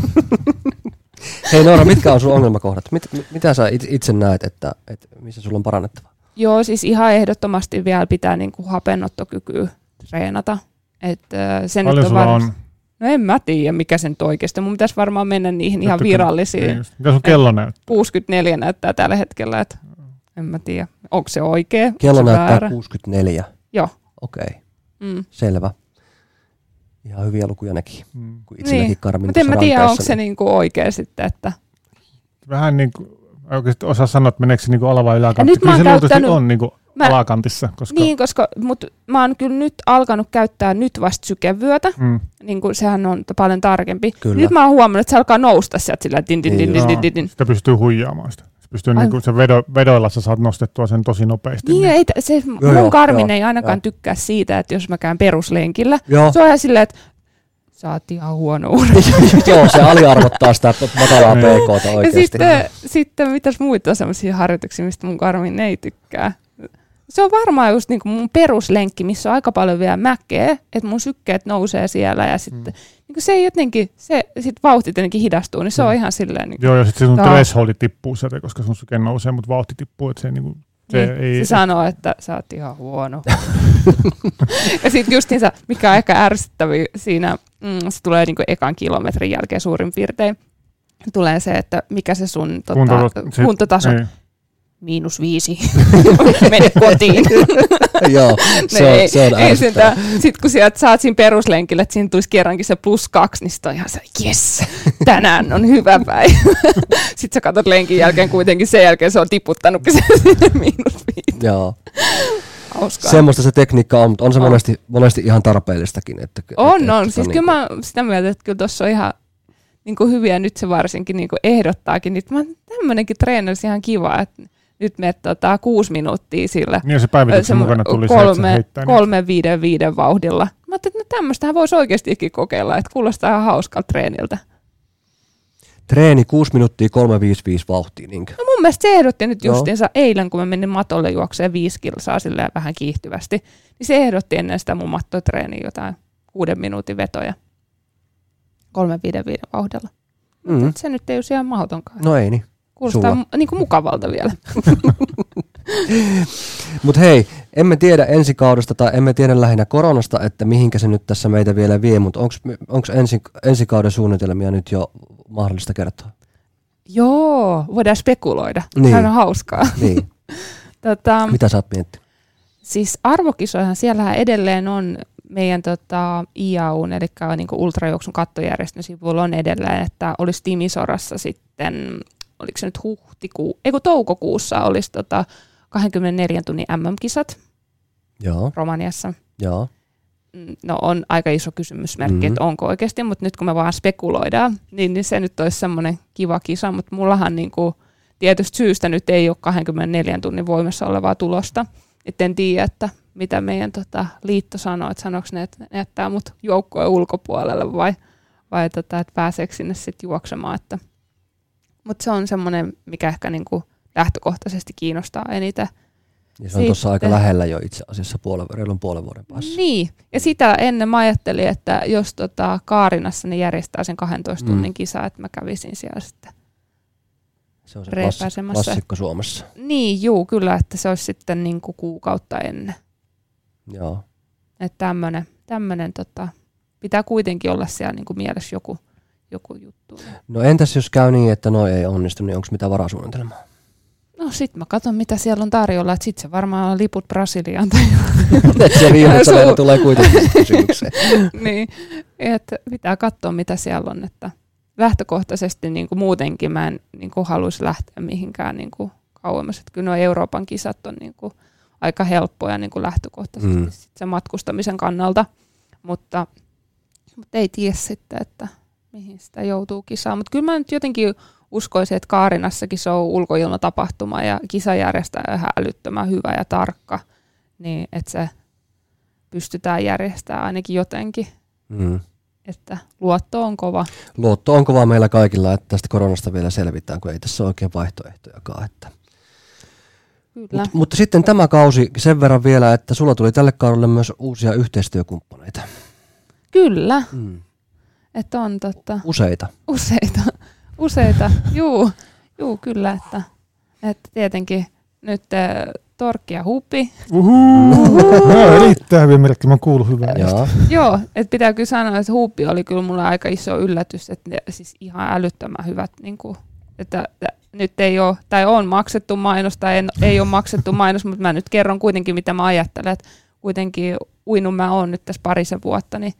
S2: Hei Noora, mitkä on sun ongelmakohdat? Mitä sä itse näet, että missä sulla on parannettavaa?
S3: Joo, siis ihan ehdottomasti vielä pitää niinku hapenottokykyä treenata. Se
S4: paljon sulla on?
S3: No en mä tiedä, mikä sen oikeasti. Mun pitäisi varmaan mennä niihin ihan virallisiin.
S4: Mitä sun kello näyttää?
S3: 64 näyttää tällä hetkellä, että en mä tiedä. Onko se oikea?
S2: Kello näyttää väärä? 64.
S3: Joo.
S2: Okei, selvä. Ihan hyviä lukuja nekin, kun itselläkin
S3: niin.
S2: Karmin.
S3: Mutta en mä tiedä, onko se niinku oikea sitten. Että...
S4: Vähän niin kuin, oikeasti osaa sanoa, että meneekö se niinku ala- vai yläkantti.
S3: Kyllä se
S4: luultavasti on niinku alakantissa.
S3: Mutta mä oon kyllä nyt alkanut käyttää nyt vasta sykevyötä. Niin kuin sehän on paljon tarkempi.
S2: Kyllä.
S3: Nyt mä oon huomannut, että se alkaa nousta sieltä sillä din.
S4: Sitä pystyy huijaamaan sitä. Niinku se vedoilla sä saat nostettua sen tosi nopeasti.
S3: Niin. Mun Garmin ei ainakaan tykkää siitä, että jos mä käyn peruslenkillä. Joo. Se on ihan silleen, että sä oot ihan huono
S2: Joo, se aliarvottaa sitä matalaa PK:ta oikeasti.
S3: Ja sitten mitäs muita sellaisia harjoituksia, mistä mun Garmin ei tykkää. Se on varmaan just niin kuin mun peruslenkki, missä on aika paljon vielä mäkeä, että mun sykkeet nousee siellä ja sitten niin kuin se ei jotenkin, sit vauhti jotenkin hidastuu, niin se on ihan silleen. Niin
S4: joo, ja sitten sun thresholdi tippuu sieltä, koska sun syke nousee, mutta vauhti tippuu, että se niin kuin
S3: se sanoo, että sä oot ihan huono. Ja sitten justiinsa, mikä on ehkä ärsyttävä siinä, se tulee niin kuin ekan kilometrin jälkeen suurin piirtein, tulee se, että mikä se sun kuntotaso. -5. Mene kotiin.
S2: Joo, se on ärsyttävää.
S3: Sitten kun sieltä saat siinä peruslenkillä, että siinä tulisi kerrankin se +2, niin sitten on ihan se, jes, tänään on hyvä päivä. Sitten sä katsot lenkin jälkeen kuitenkin, sen jälkeen se on tiputtanutkin se sinne -5.
S2: Joo.
S3: Hauskaa.
S2: Semmoista se tekniikka on, mutta on se monesti ihan tarpeellistakin.
S3: On. Siis kyllä mä sitä mieltä, että kyllä tuossa on ihan niin kuin hyviä, nyt se varsinkin niin kuin ehdottaakin. Nyt tämmöinenkin treeni olisi ihan kiva, että nyt me 6 minuuttia sillä.
S4: Niin se päivityksen mukana tuli
S3: 3-5 vauhdilla. Mä ajattelin, että tämmöistähän voisi oikeastikin kokeilla, että kuulostaa ihan hauskalta treeniltä.
S2: Treeni 6 minuuttia 3-5 vauhtia, niinkö?
S3: No mun mielestä se ehdotti nyt justiinsa eilen, kun mä menin matolle juokseen 5 kilsaa silleen vähän kiihtyvästi, niin se ehdotti ennen sitä mun mattotreeniä jotain 6 minuutin vetoja 3-5 vauhdilla. Se nyt ei ole ihan mahdotonkaan.
S2: No ei niin.
S3: Kuulostaa niinku mukavalta vielä.
S2: Mutta hei, emme tiedä ensi kaudesta tai emme tiedä lähinnä koronasta, että mihinkä se nyt tässä meitä vielä vie, mutta onko ensi kauden suunnitelmia nyt jo mahdollista kertoa?
S3: Joo, voidaan spekuloida.
S2: Niin.
S3: Sehän on hauskaa.
S2: Niin. Mitä sä oot miettinyt?
S3: Siis arvokisoihan siellähän edelleen on meidän IAUn, eli niinku ultrajuoksun kattojärjestön sivuilla on edelleen, että olisi Timisorassa sitten, oliko se nyt toukokuussa olisi 24 tunnin MM-kisat.
S2: Joo.
S3: Romaniassa.
S2: Joo.
S3: No on aika iso kysymysmerkki, että onko oikeasti, mutta nyt kun me vaan spekuloidaan, niin se nyt olisi semmoinen kiva kisa, mutta mullahan niinku tietystä syystä nyt ei ole 24 tunnin voimassa olevaa tulosta. Et en tiedä, että mitä meidän liitto sanoo, että sanoiko ne, että ne jättää mut joukkojen ulkopuolelle vai että pääseekö sinne sitten juoksemaan. Mutta se on semmoinen, mikä ehkä niinku lähtökohtaisesti kiinnostaa eniten.
S2: Ja se on tuossa aika lähellä jo itse asiassa reilun puolen vuoden päässä.
S3: Niin, ja sitä ennen mä ajattelin, että jos Kaarinassa ne järjestää sen 12 tunnin kisaa, että mä kävisin siellä sitten.
S2: Se on se klassikko Suomessa.
S3: Niin, juu, kyllä, että se olisi sitten niinku kuukautta ennen.
S2: Joo.
S3: Että tämmönen pitää kuitenkin olla siellä niinku mielessä joku juttu.
S2: No entäs jos käy niin, että ei onnistu, niin onko mitä varasuunnitelmaa? No
S3: sit mä katson mitä siellä on tarjolla, että sit se varmaan on liput Brasiliaan.
S2: Se viimeisellä tulee kuitenkin kysymykseen.
S3: Niin, että pitää katsoa mitä siellä on, että lähtökohtaisesti niin kuin muutenkin mä en niin kuin haluaisi lähteä mihinkään niin kuin kauemmas. Että kyllä nuo Euroopan kisat on niin kuin aika helppoja niin kuin lähtökohtaisesti sit sen matkustamisen kannalta, mutta ei tiedä sitten, että mihin sitä joutuu kisaan. Mutta kyllä mä nyt jotenkin uskoisin, että Kaarinassakin se on ulkoilmatapahtuma ja kisajärjestäjä ihan älyttömän hyvä ja tarkka, niin että se pystytään järjestämään ainakin jotenkin. Että luotto on kova.
S2: Luotto on kova meillä kaikilla, että tästä koronasta vielä selvitään, kun ei tässä ole oikein vaihtoehtojakaan. Että
S3: Kyllä.
S2: Mutta sitten tämä kausi sen verran vielä, että sulla tuli tälle kaudelle myös uusia yhteistyökumppaneita.
S3: Kyllä. Että on Useita. Juu, kyllä, että tietenkin nyt Torkki ja Hupi.
S4: Erittäin hyvin merkki, mä oon kuullut hyvää.
S3: Joo, että pitää kyllä sanoa, että Hupi oli kyllä mulle aika iso yllätys, että siis ihan älyttömän hyvät, niin kuin, että nyt ei ole, tai on maksettu mainos, tai ei ole maksettu mainos, mutta mä nyt kerron kuitenkin, mitä mä ajattelen, että kuitenkin uinut mä oon nyt tässä parisen vuotta, niin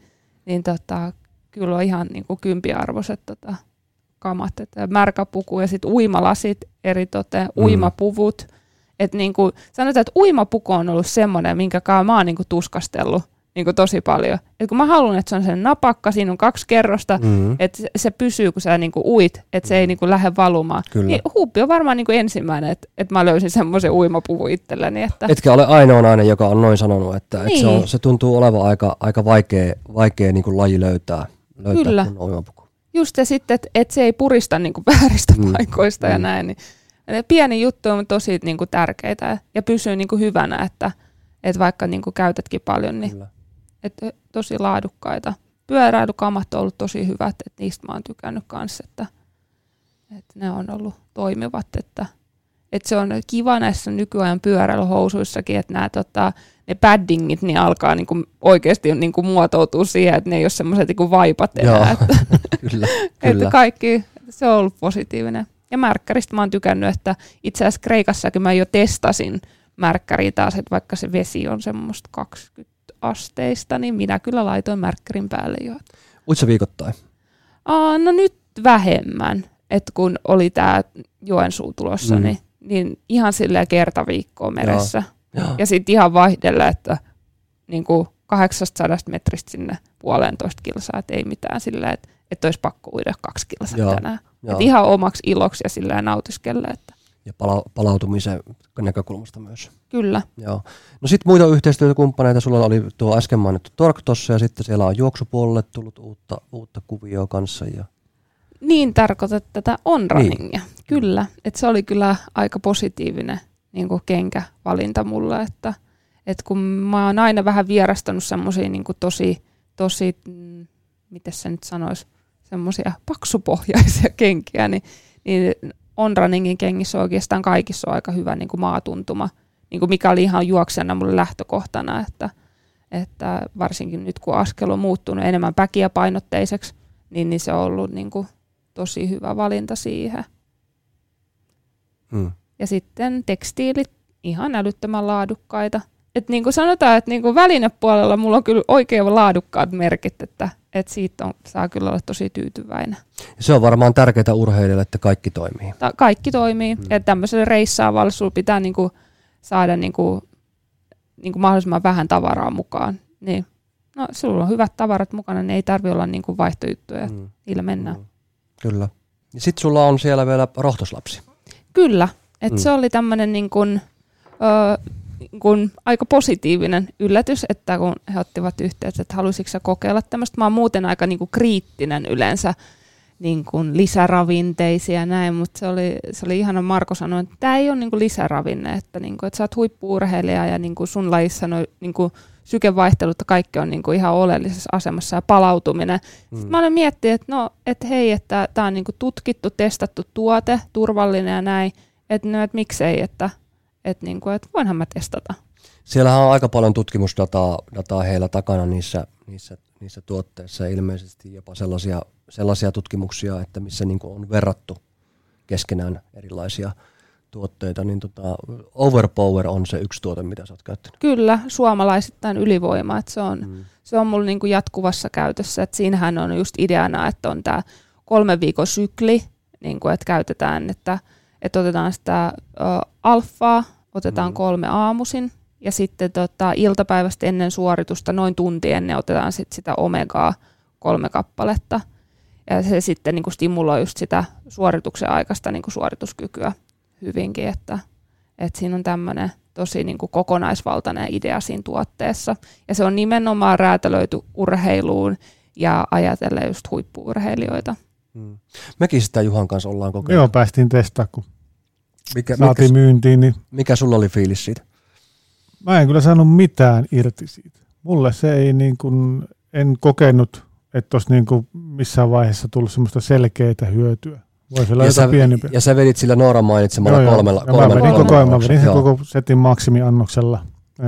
S3: kyllä on ihan niin kuin kympiarvoiset kamat, että märkäpuku ja sitten uimalasit uimapuvut. Että niin kuin sanotaan, että uimapuku on ollut semmoinen, minkä mä oon niin kuin tuskastellut niin kuin tosi paljon. Et kun mä haluan, että se on sen napakka, siinä on 2 kerrosta, että se pysyy, kun sä niin kuin uit, että se ei niin kuin lähde valumaan. Niin Huuppi on varmaan niin kuin ensimmäinen, että mä löysin semmoisen uimapuvun itselleni. Että
S2: etkä ole ainoa nainen, joka on noin sanonut, että se tuntuu olevan aika vaikea niin kuin laji löytää
S3: Kyllä.
S2: kun uimapuku.
S3: Just ja sitten, että se ei purista niin kuin vääristä paikoista ja näin. Niin pieni juttu on tosi niin kuin tärkeitä ja pysyy niin kuin hyvänä, että vaikka niin kuin käytätkin paljon, niin että tosi laadukkaita. Pyöräilykamat on ollut tosi hyvät, että niistä mä oon tykännyt kanssa, että ne on ollut toimivat. Että se on kiva näissä nykyajan pyöräilyhousuissakin, että ne paddingit niin alkaa niin kuin oikeasti niin kuin muotoutua siihen, että ne ei ole semmoiset niin kuin vaipat enää.
S2: Kyllä.
S3: Että kaikki, se on ollut positiivinen. Ja märkkäristä mä oon tykännyt, että itse asiassa Kreikassakin mä jo testasin märkkäriä taas, että vaikka se vesi on semmoista 20 asteista, niin minä kyllä laitoin märkkärin päälle jo.
S2: Uit sä viikoittain?
S3: No nyt vähemmän, että kun oli tää Joensuu tulossa, niin ihan silleen kertaviikkoa meressä. Ja sitten ihan vaihdella, että niinku 800 metristä sinne 1,5 kilsaa, että ei mitään silleen, että olisi pakko uida 2 kilsaa tänään. Että ihan omaksi iloksi ja silleen nautiskella. Että.
S2: Ja palautumisen näkökulmasta myös.
S3: Kyllä.
S2: Joo. No sitten muita yhteistyökumppaneita, sulla oli tuo äsken mainittu Tork tossa ja sitten siellä on juoksupuolelle tullut uutta kuvioa kanssa. Ja
S3: niin tarkoitat tätä on-runningia. Niin. Kyllä, että se oli kyllä aika positiivinen niin kuin kenkävalinta mulle, että kun mä oon aina vähän vierastanut semmoisia niin kuin tosi, miten se nyt sanoisi, semmoisia paksupohjaisia kenkiä, niin on-runningin kengissä on oikeastaan kaikissa on aika hyvä niin kuin maatuntuma, niin kuin mikä oli ihan juoksijana mulle lähtökohtana, että varsinkin nyt kun askel on muuttunut enemmän päkiäpainotteiseksi, niin se on ollut niin kuin tosi hyvä valinta siihen. Ja sitten tekstiilit ihan älyttömän laadukkaita. että niin kuin sanotaan, että niin kuin välinepuolella mulla on kyllä oikein laadukkaat merkit, että siitä saa kyllä olla tosi tyytyväinen.
S2: Se on varmaan tärkeää urheilijalle, että kaikki toimii.
S3: Kaikki toimii. Että tämmöiselle reissaavalle sulla pitää niin kuin saada niin kuin mahdollisimman vähän tavaraa mukaan. Niin. No, sulla on hyvät tavarat mukana, niin ei tarvitse olla niin kuin vaihtojuttuja. Niillä mennään.
S2: Kyllä. Ja sitten sulla on siellä vielä rohtoslapsi.
S3: Kyllä. Että se oli tämmöinen niin kuin aika positiivinen yllätys, että kun he ottivat yhteyttä, että haluaisitko sä kokeilla tämmöistä. Mä oon muuten aika niin kuin kriittinen yleensä niin kuin lisäravinteisia ja näin, mutta se oli ihana. Marko sanoi, että tämä ei ole niin kuin lisäravinne, että sä oot huippu-urheilija ja niin kuin sun lajissa niin kuin sykevaihtelut kaikki on niin kuin ihan oleellisessa asemassa ja palautuminen. Sitten mä olen miettinyt, että hei, että tämä on niin kuin tutkittu, testattu tuote, turvallinen ja näin, että miksei, että voinhan mä testata.
S2: Siellähän on aika paljon tutkimusdataa heillä takana niissä tuotteissa ja ilmeisesti jopa sellaisia tutkimuksia, että missä niin kuin on verrattu keskenään erilaisia tuotteita, niin Overpower on se yksi tuote, mitä sä oot käyttänyt. Kyllä, suomalaisittain ylivoima, että se on mulla niin kuin jatkuvassa käytössä, että siinähän on just ideana, että on tämä 3 viikon sykli, niin kuin, että käytetään, että otetaan sitä alfaa, otetaan 3 aamuisin ja sitten iltapäivästä ennen suoritusta noin tunti ennen otetaan sitä omegaa 3 kappaletta ja se sitten niin kuin stimuloi just sitä suorituksen aikaista niin kuin suorituskykyä hyvinkin, että siinä on tämmöinen tosi niin kuin kokonaisvaltainen idea siinä tuotteessa ja se on nimenomaan räätälöity urheiluun ja ajatellen just huippu-urheilijoita. Mekin sitä Juhan kanssa ollaan kokeiltu.
S4: Joo, päästiin testaamaan, kun saatiin myyntiin. Niin
S2: mikä sulla oli fiilis siitä?
S4: Mä en kyllä saanut mitään irti siitä. Mulle se ei niin kuin, en kokenut, että olisi niin kuin missään vaiheessa tullut semmoista selkeää hyötyä. Voisi olla jotain pienempiä.
S2: Ja sä vedit sillä Nooran mainitsemalla kolmella.
S4: Mä vedin sen koko setin maksimiannoksella.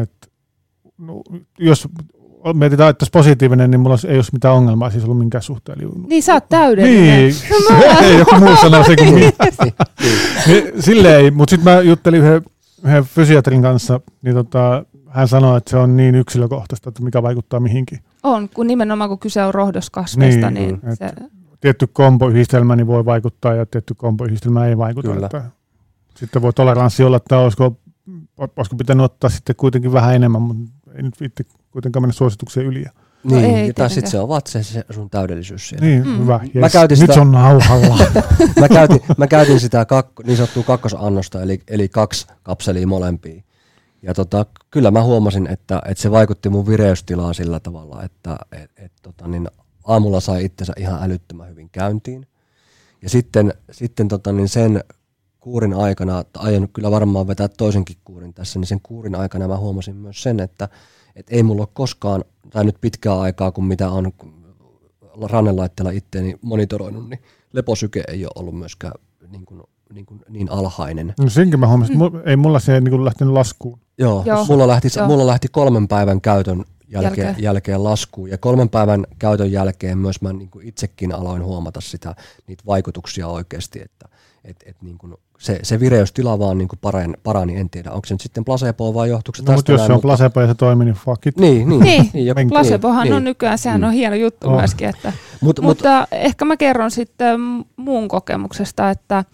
S4: Jos mietitään, että olisi positiivinen, niin mulla ei olisi mitään ongelmaa siis ollut minkään suhteen.
S3: Niin sä oot täydellinen.
S4: Niin, ei joku muu sanoo se kuin minä. Silleen ei, mutta sitten mä juttelin yhden fysiatrin kanssa, niin hän sanoi, että se on niin yksilökohtaista, että mikä vaikuttaa mihinkin.
S3: On, kun nimenomaan kun kyse on rohdoskasveista, niin se...
S4: Tietty komboyhdistelmä niin voi vaikuttaa ja tietty komboyhdistelmä ei vaikuta. Sitten voi toleranssi olla, että olisiko pitänyt ottaa sitten kuitenkin vähän enemmän, mutta ei nyt itse kuitenkaan mennä suositukseen yli.
S2: Niin, tai sitten se on se sun täydellisyys siellä.
S4: Niin, hyvä. Yes. Nyt se on nauhalla.
S2: mä käytin sitä niin sanottua kakkosannosta, eli 2 kapselia molempiin. Ja kyllä mä huomasin, että se vaikutti mun vireystilaan sillä tavalla, että aamulla sai itsensä ihan älyttömän hyvin käyntiin. Ja sitten sen kuurin aikana, aion kyllä varmaan vetää toisenkin kuurin tässä, niin sen kuurin aikana mä huomasin myös sen, että ei mulla ole koskaan, tai nyt pitkää aikaa, kun mitä on rannelaitteella itteeni monitoroinut, niin leposyke ei ole ollut myöskään niin alhainen.
S4: No senkin mä huomasin, ei mulla se niin lähtenyt laskuun.
S2: Joo. Mulla lähti 3 päivän käytön jälkeen laskuun, ja 3 päivän käytön jälkeen myös mä niin kuin itsekin aloin huomata niitä vaikutuksia oikeasti, että se vireystila vaan niin kuin parani, en tiedä, onko se nyt sitten placeboa vai johtuuko se tästä
S4: mutta jos se on placebo ja se toimii, niin fuck it.
S3: Niin, placebohan on nykyään, sehän on hieno juttu myöskin, että, mutta ehkä mä kerron sitten muun kokemuksesta, että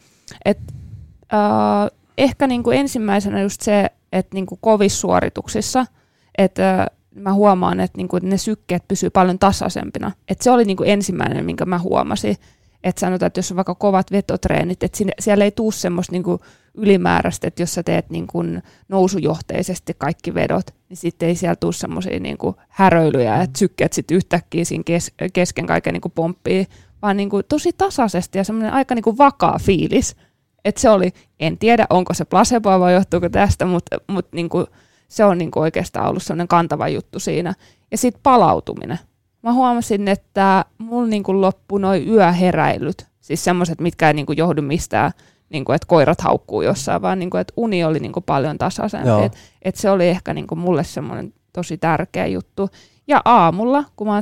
S3: ehkä niin kuin ensimmäisenä just se, että niin kuin kovissa suorituksissa, että mä huomaan, että niinku ne sykkeet pysyy paljon tasaisempina. Et se oli niinku ensimmäinen, minkä mä huomasin. Että sanotaan, että jos on vaikka kovat vetotreenit, että siellä ei tule semmoista niinku ylimääräistä, että jos sä teet niinku nousujohteisesti kaikki vedot, niin sitten ei siellä tule semmoisia niinku häröilyjä, että sykkeet sitten yhtäkkiä siinä kesken kaiken niinku pomppii, vaan niinku tosi tasaisesti ja semmoinen aika niinku vakaa fiilis. Että se oli, en tiedä onko se placeboa vai johtuuko tästä, mutta niinku se on niinku oikeastaan ollut sellainen kantava juttu siinä. Ja sitten palautuminen. Mä huomasin, että mulla niinku loppui noi yöheräilyt. Siis semmoiset, mitkä ei niinku johdu mistään, niinku, että koirat haukkuu jossain, vaan niinku, että uni oli niinku paljon tasaisempi. Et se oli ehkä niinku mulle semmoinen tosi tärkeä juttu. Ja aamulla, kun mä oon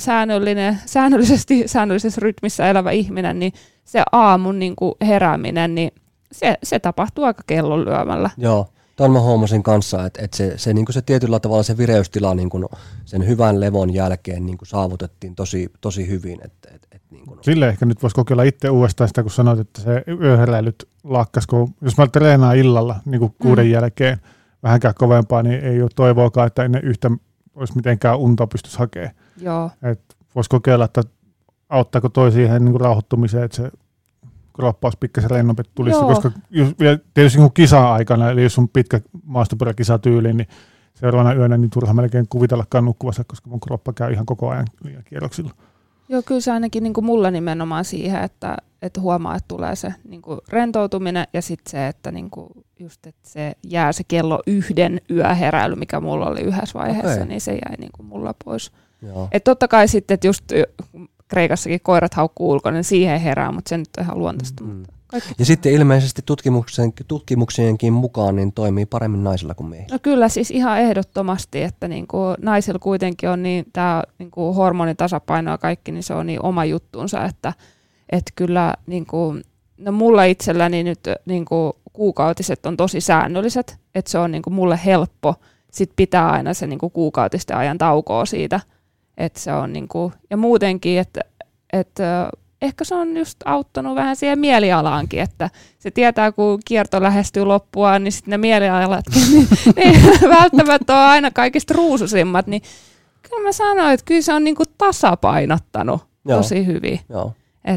S3: säännöllisessä rytmissä elävä ihminen, niin se aamun niinku herääminen, niin se tapahtuu aika kellon lyömällä.
S2: Joo. Tuon mä huomasin kanssa, että se tietyllä tavalla se vireystila niin kuin sen hyvän levon jälkeen niin kuin saavutettiin tosi hyvin.
S4: Sille ehkä nyt voisi kokeilla itse uudestaan sitä, kun sanoit, että se yöheräilyt lakkas, kun jos mä treenaan illalla niin kuin 6 jälkeen vähänkään kovempaa, niin ei ole toivoakaan, että ennen yhtä olisi mitenkään unta pystyisi hakemaan.
S3: Joo.
S4: Voisi kokeilla, että auttaako toi siihen niin kuin rauhoittumiseen, että se kroppaus pikkasen rennompi tulisi, koska tietysti kun kisa-aikana, eli jos on pitkä maastopyöräkisatyyli, niin seuraavana yönä niin turha melkein kuvitellakaan nukkuvassa, koska mun kroppa käy ihan koko ajan liian kierroksilla.
S3: Joo, kyllä se ainakin niin kuin mulla nimenomaan siihen, että huomaa, että tulee se niin kuin rentoutuminen ja sitten se, että, niin kuin just, että se jää se kello 1 yöheräily, mikä mulla oli yhdessä vaiheessa, niin se jäi niin kuin mulla pois. Että totta kai sitten, että just Kreikassakin koirat haukkuu ulkona, niin siihen herää, mutta se nyt on ihan luontaista.
S2: Ja sitten ilmeisesti tutkimuksienkin mukaan niin toimii paremmin naisilla kuin miehillä.
S3: No kyllä siis ihan ehdottomasti, että niinku naisilla kuitenkin on niin tämä niinku hormonitasapaino ja kaikki, niin se on niin oma juttuunsa, että kyllä niinku, no mulla itselläni nyt niinku kuukautiset on tosi säännölliset, että se on niinku mulle helppo. Sitten pitää aina se niinku kuukautisten ajan taukoa siitä, että se on niinku, ja muutenkin, että ehkä se on just auttanut vähän siihen mielialaankin, että se tietää, kun kierto lähestyy loppuaan, niin sitten ne mielialatkin, niin ne välttämättä on aina kaikista ruususimmat, niin kyllä mä sanoin, että kyllä se on niinku tasapainottanut tosi hyvin.
S2: Joo.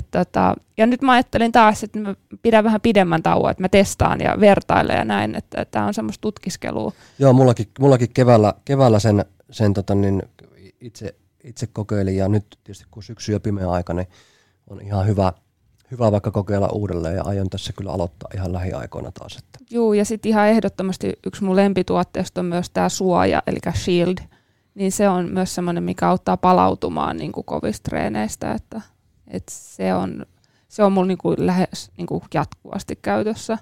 S3: Ja nyt mä ajattelin taas, että mä pidän vähän pidemmän tauon, että mä testaan ja vertailen ja näin, että tämä on semmoista tutkiskelua.
S2: Joo, mullakin keväällä sen itse kokeilin, ja nyt tietysti kun syksy ja pimeä aika, niin on ihan hyvä vaikka kokeilla uudelleen ja aion tässä kyllä aloittaa ihan lähiaikoina taas. Että.
S3: Joo, ja sitten ihan ehdottomasti yksi mun lempituotteista on myös tämä suoja, eli Shield. Niin se on myös semmoinen, mikä auttaa palautumaan niin kuin kovista treeneistä, että se on mulla niin kuin lähes niin kuin jatkuvasti käytössä.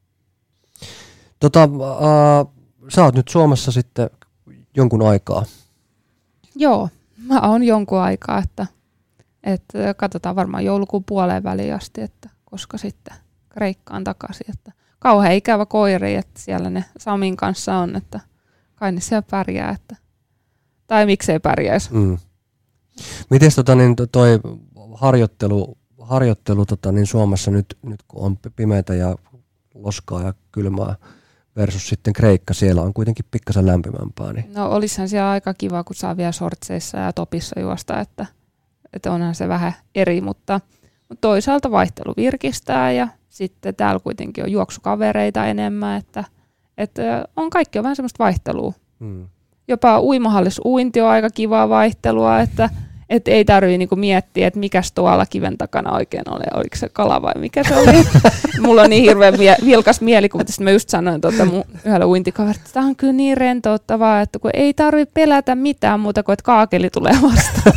S2: Sä oot nyt Suomessa sitten jonkun aikaa.
S3: Joo, mä oon jonkun aikaa, että katsotaan varmaan joulukuun puoleen väliin asti, että koska sitten Kreikkaan takaisin. Että kauhean ikävä koiri, että siellä ne Samin kanssa on, että kai ne siellä pärjää, että tai miksei pärjäisi.
S2: Mites toi harjoittelu niin Suomessa nyt kun on pimeätä ja loskaa ja kylmää versus sitten Kreikka, siellä on kuitenkin pikkasen lämpimämpää. Niin.
S3: No olisihan siellä aika kiva, kun saa vielä shortseissa ja topissa juosta, että onhan se vähän eri, mutta toisaalta vaihtelu virkistää ja sitten täällä kuitenkin on juoksukavereita enemmän, että on kaikki on vähän semmoista vaihtelua. Jopa uimahallissa uinti on aika kivaa vaihtelua, että ei tarvitse niinku miettiä, että mikäs tuolla kiven takana oikein oli, oliko se kala vai mikä se oli. Mulla on niin hirveän vilkas mielikuva, että mä just sanoin mun yhdelle uintikaverille, että tämä on kyllä niin rentouttavaa, että kun ei tarvitse pelätä mitään muuta kuin, että kaakeli tulee vastaan.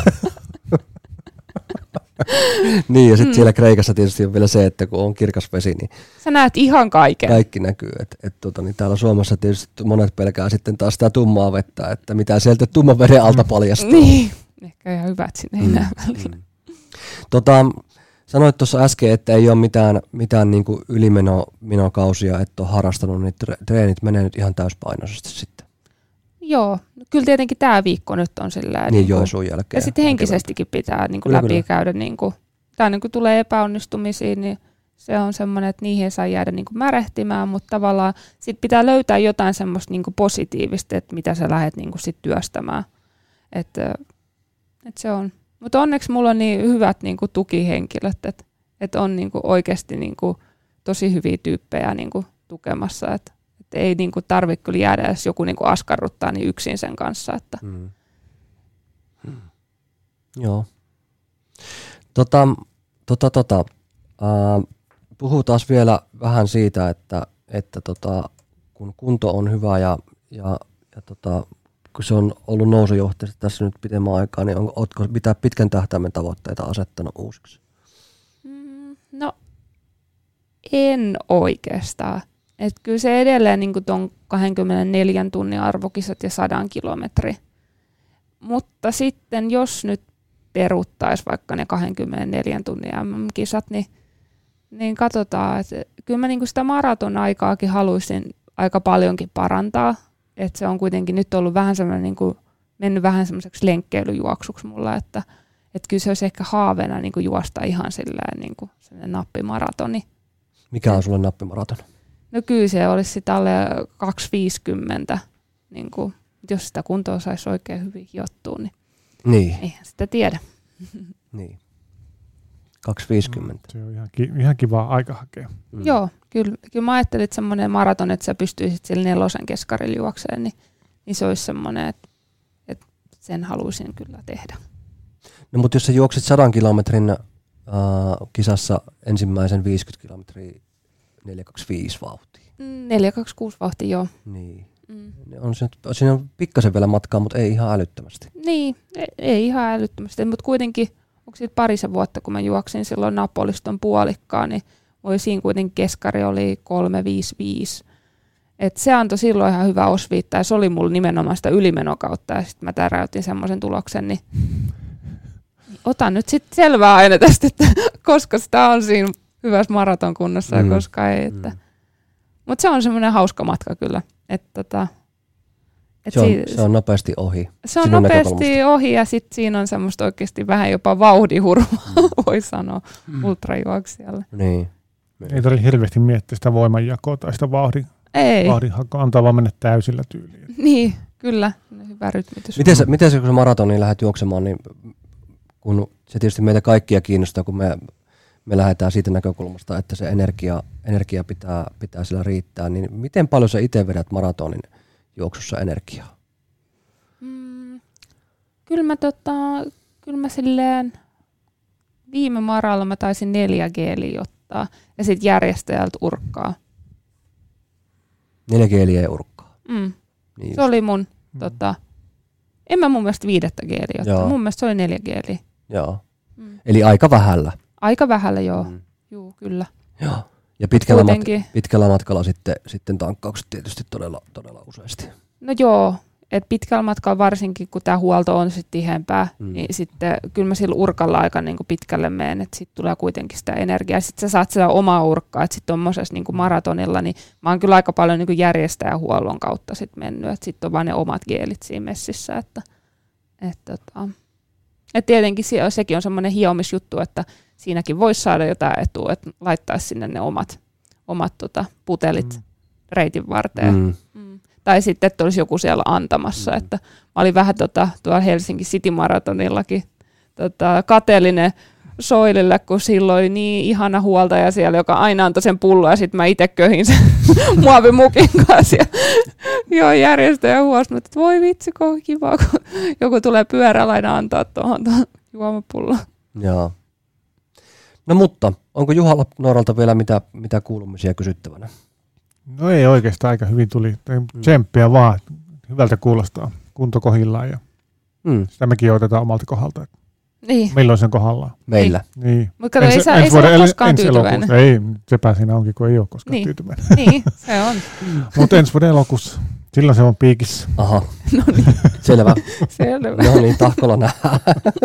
S2: Niin, ja sitten siellä Kreikassa tietysti on vielä se, että kun on kirkas vesi, niin
S3: sä näet ihan kaiken.
S2: Kaikki näkyy. Niin täällä Suomessa tietysti monet pelkää sitten taas sitä tummaa vettä, että mitä sieltä tumman veden alta paljastuu.
S3: Niin, ehkä ihan hyvä, että sinne ei näe väliin.
S2: Sanoit tuossa äsken, että ei ole mitään niin kuin ylimenokausia, että on harrastanut, niin treenit menee nyt ihan täyspainoisesti sitten.
S3: Joo, kyllä tietenkin tämä viikko nyt on sillä
S2: niin Joensuun jälkeen.
S3: Ja sitten henkisestikin pitää niin kuin läpikäydä, niin kuin, tai niin kuin tulee epäonnistumisiin, niin se on semmoinen, että niihin ei saa jäädä niin kuin märehtimään, mutta tavallaan sit pitää löytää jotain semmoista niin kuin positiivista, että mitä sä lähdet niin kuin sit työstämään. Että se on. Mutta onneksi mulla on niin hyvät niin kuin tukihenkilöt, että on niin kuin oikeasti niin kuin tosi hyviä tyyppejä niin kuin tukemassa, että ei niin kuin tarvitse kyllä jäädä, jos joku niin kuin askarruttaa niin yksin sen kanssa. Että.
S2: Joo. Puhuu taas vielä vähän siitä, että kun kunto on hyvä ja kun se on ollut nousujohteista tässä nyt pitemmän aikaa, niin oletko mitä pitkän tähtäimen tavoitteita asettanut uusiksi?
S3: No, en oikeastaan. Että kyllä se edelleen niin tuon 24 tunnin arvokisat ja 100 kilometri. Mutta sitten jos nyt peruttaisi vaikka ne 24 tunnin MM-kisat, niin katsotaan, että kyllä mä niin sitä maraton-aikaakin haluaisin aika paljonkin parantaa. Että se on kuitenkin nyt ollut vähän semmoinen, niin kuin, mennyt vähän semmoiseksi lenkkeilyjuoksuksi mulla, että kyllä se olisi ehkä haaveena niin kuin juosta ihan silleen niin kuin sellainen nappimaratoni.
S2: Mikä on sulle nappimaraton?
S3: No kyllä se olisi sitten alle 2.50, niin kuin, jos sitä kuntoa saisi oikein hyvin hiottua, niin eihän sitä tiedä.
S2: Niin. 2.50.
S4: Se on ihan kiva aika hakea.
S3: Joo, kyllä mä ajattelin, että semmoinen maraton, että sä pystyisit sillä 4 keskarilla juokseen, niin se olisi semmoinen, että sen haluaisin kyllä tehdä.
S2: No mutta jos sä juoksit 100 kilometrin kisassa ensimmäisen 50 kilometriä 4.25 vauhtia.
S3: 4.26 vauhtia, joo.
S2: Niin. Siinä on pikkasen vielä matkaa, mutta ei ihan älyttömästi.
S3: Niin, ei ihan älyttömästi, mutta kuitenkin onko siitä parisen vuotta, kun mä juoksin silloin Napoliston puolikkaan, niin siinä kuitenkin keskari oli 3.55. Et se antoi silloin ihan hyvä osviittaa, ja se oli mulla nimenomaan sitä ylimenokautta, ja sitten mä täräytin semmoisen tuloksen, niin otan nyt sitten selvää aina tästä, että koska sitä on siinä hyvässä maratonkunnossa ja koska ei. Mutta se on semmoinen hauska matka kyllä.
S2: Se on nopeasti ohi.
S3: Se on nopeasti ohi ja sitten siinä on semmoista oikeasti vähän jopa vauhdihurmaa, voi sanoa, ultrajuoksijalle.
S2: Niin.
S4: Ei tarvitse hirveästi miettiä sitä voimanjakoa tai sitä vauhdinhakoa, antaa vaan mennä täysillä tyyliin.
S3: Niin, kyllä. Hyvä rytmitys.
S2: Miten kun sä maratoniin lähdet juoksemaan, niin kun se tietysti meitä kaikkia kiinnostaa, kun me lähdetään siitä näkökulmasta, että se energia pitää sillä riittää, niin miten paljon sä itse vedät maratonin juoksussa energiaa?
S3: Kyllä mä silleen viime maralla mä taisin 4 geeliä ottaa ja sitten järjestäjältä urkkaa.
S2: 4 geeliä ja urkkaa.
S3: Niin se oli mun, en mä mun mielestä 5 geeliä ottaa. Joo. Mun mielestä se oli 4 geeliä.
S2: Joo. Eli aika vähällä.
S3: Aika vähällä, joo. Joo, kyllä.
S2: Joo. Ja pitkällä matkalla sitten tankkaukset tietysti todella useasti.
S3: No joo, että pitkällä matkalla varsinkin, kun tämä huolto on sitten tiheämpää, niin sitten kyllä mä sillä urkalla aika niin kuin pitkälle menen, että sitten tulee kuitenkin sitä energiaa. Sitten sä saat sitä omaa urkkaa, että sitten tuommoisessa niin kuin maratonilla, niin mä oon kyllä aika paljon niin kuin järjestäjähuollon kautta sitten mennyt, että sitten on vaan ne omat geelit siinä messissä. Että tietenkin sekin on semmoinen hiomisjuttu, että siinäkin voisi saada jotain etua, että laittaisi sinne ne omat putelit reitin varteen. Tai sitten, että olisi joku siellä antamassa. Että mä olin vähän tuolla Helsinki City Maratonillakin kateellinen Soilille, kun silloin oli niin ihana huoltaja siellä, joka aina antoi sen pullon, ja sitten mä itse köhin sen muovimukin kanssa. Joo, järjestäjä huosi, että voi vitsi, kun kiva, kun joku tulee pyörällä aina antaa tuohon juomapulloon. Joo.
S2: No mutta, onko Juhalla Nooralta vielä mitä kuulumisia kysyttävänä?
S4: No ei oikeastaan, aika hyvin tuli. Tsemppiä vaan, hyvältä kuulostaa, kunto kohdillaan ja sitä mekin otetaan omalta kohdalta.
S3: Niin.
S4: Milloin sen kohdallaan?
S2: Meillä.
S4: Niin.
S3: Mutta ei saa ole koskaan tyytyväinen.
S4: Ei, sepä siinä onkin, kun ei ole koskaan tyytyväinen.
S3: Niin, se on.
S4: Mutta ensi vuoden elokuussa, silloin se on piikissä.
S2: Aha,
S3: no niin.
S2: Selvä.
S3: No
S2: niin, tahkolla nähdään.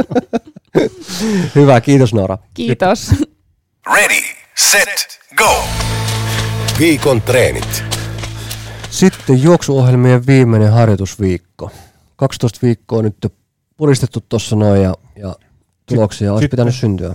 S2: Hyvä, kiitos Noora.
S3: Kiitos.
S1: Ready, set, go! Viikon treenit.
S2: Sitten juoksuohjelmien viimeinen harjoitusviikko. 12 viikkoa nyt puristettu tuossa noin ja tuloksia olisi pitänyt syntyä.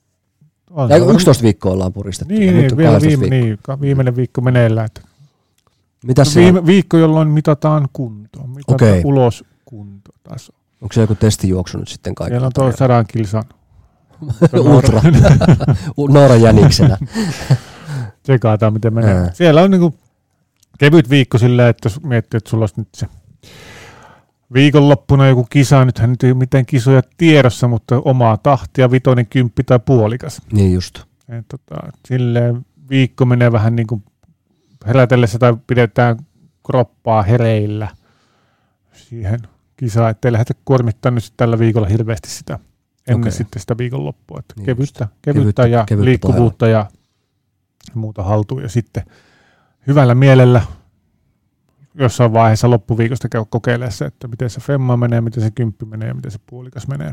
S2: 11 viikkoa ollaan puristettu.
S4: Niin, vielä viimeinen viikko meneillään.
S2: Mitäs
S4: viikko, jolloin mitataan kuntoa. Mitataan ulos kuntotaso.
S2: Onko se joku testijuoksu nyt sitten kaikilla?
S4: Siellä on tuo 100 kilsan.
S2: Ultra. Nooran jäniksenä.
S4: Tsekataan, miten menee. Siellä on niinku kevyt viikko silleen, että jos miettii, että sulla olisi nyt se viikonloppuna joku kisa, nythän nyt ei ole mitään kisoja tiedossa, mutta omaa tahtia, 5, 10 tai puolikas.
S2: Niin just.
S4: Silleen viikko menee vähän niin kuin herätellessä tai pidetään kroppaa hereillä siihen kisaan, ettei lähdetä kuormittamaan nyt tällä viikolla hirveästi sitä ennen sitten sitä viikonloppua. Että niin kevyttä ja liikkuvuutta ja muuta haltuun ja sitten hyvällä mielellä jossain vaiheessa loppuviikosta käy kokeilemaan se, että miten se femma menee, miten se 10 menee ja miten se puolikas menee.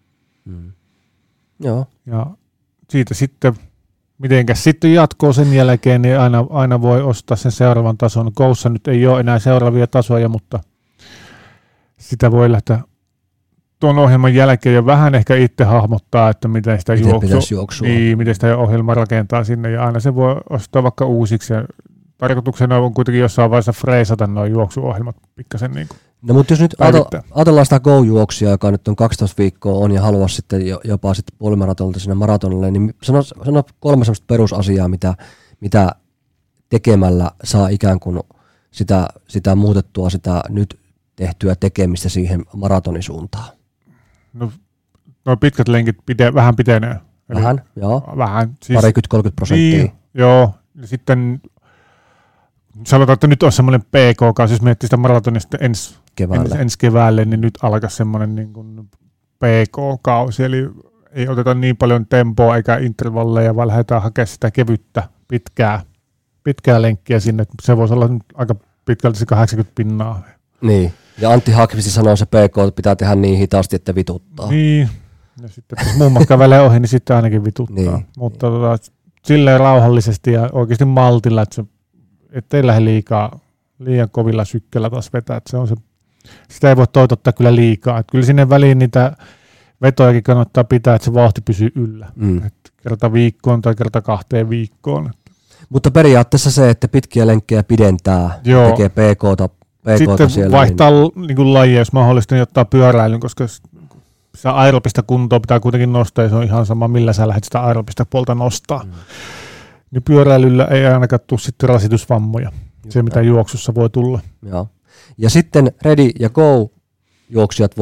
S2: Joo.
S4: Ja siitä sitten, mitenkäs sitten jatkoa sen jälkeen, niin aina voi ostaa sen seuraavan tason. Goussa nyt ei ole enää seuraavia tasoja, mutta sitä voi lähteä tuon ohjelman jälkeen jo vähän ehkä itse hahmottaa, että miten sitä
S2: juoksua.
S4: Niin, miten sitä ohjelma rakentaa sinne. Ja aina se voi ostaa vaikka uusiksi. Ja tarkoituksena on kuitenkin jossain vaiheessa freesata nuo juoksuohjelmat pikkasen niin kuin.
S2: No mutta jos nyt ajatellaan sitä Go-juoksia, joka nyt on 12 viikkoa on ja haluaa sitten jopa sitten puolimaratonilta sinne maratonille, niin sano 3 sellaista perusasiaa, mitä tekemällä saa ikään kuin sitä muutettua, sitä nyt tehtyä tekemistä siihen maratonisuuntaan.
S4: No pitkät lenkit vähän pitenee.
S2: Vähän, joo.
S4: Vähän.
S2: Siis, 20-30%.
S4: Niin, joo. Ja sitten sanotaan, että nyt on semmoinen PK-kausi, jos miettii sitä maratonista ensi keväälle, niin nyt alkaisi semmoinen niin kuin PK-kausi, eli ei oteta niin paljon tempoa eikä intervalleja, vaan lähdetään hakemaan sitä kevyttä, pitkää lenkkiä sinne, että se voisi olla aika pitkälti se 80%.
S2: Niin, ja Antti Hakvisi sanoo, että se PK pitää tehdä niin hitaasti, että vituttaa.
S4: Niin, ja sitten jos muun muassa kävelee ohi, niin sitten ainakin vituttaa. Niin. Mutta silleen rauhallisesti ja oikeasti maltilla, että ettei lähde liian kovilla sykkeellä taas vetää. Että sitä ei voi toitottaa kyllä liikaa. Että kyllä sinne väliin niitä vetojakin kannattaa pitää, että se vauhti pysyy yllä. Että kerta viikkoon tai kerta 2 viikkoon.
S2: Mutta periaatteessa se, että pitkiä lenkkejä pidentää, tekee PK:ta
S4: sitten
S2: siellä.
S4: Vaihtaa niin lajia, jos mahdollista, niin ottaa pyöräilyn, koska sitä aerobista kuntoa pitää kuitenkin nostaa, ja se on ihan sama, millä sä lähdet sitä aerobista puolta nostaa. Niin pyöräilyllä ei ainakaan tule sitten rasitusvammoja, se mitä juoksussa voi tulla.
S2: Joo. Ja sitten Ready ja Go juoksijat voi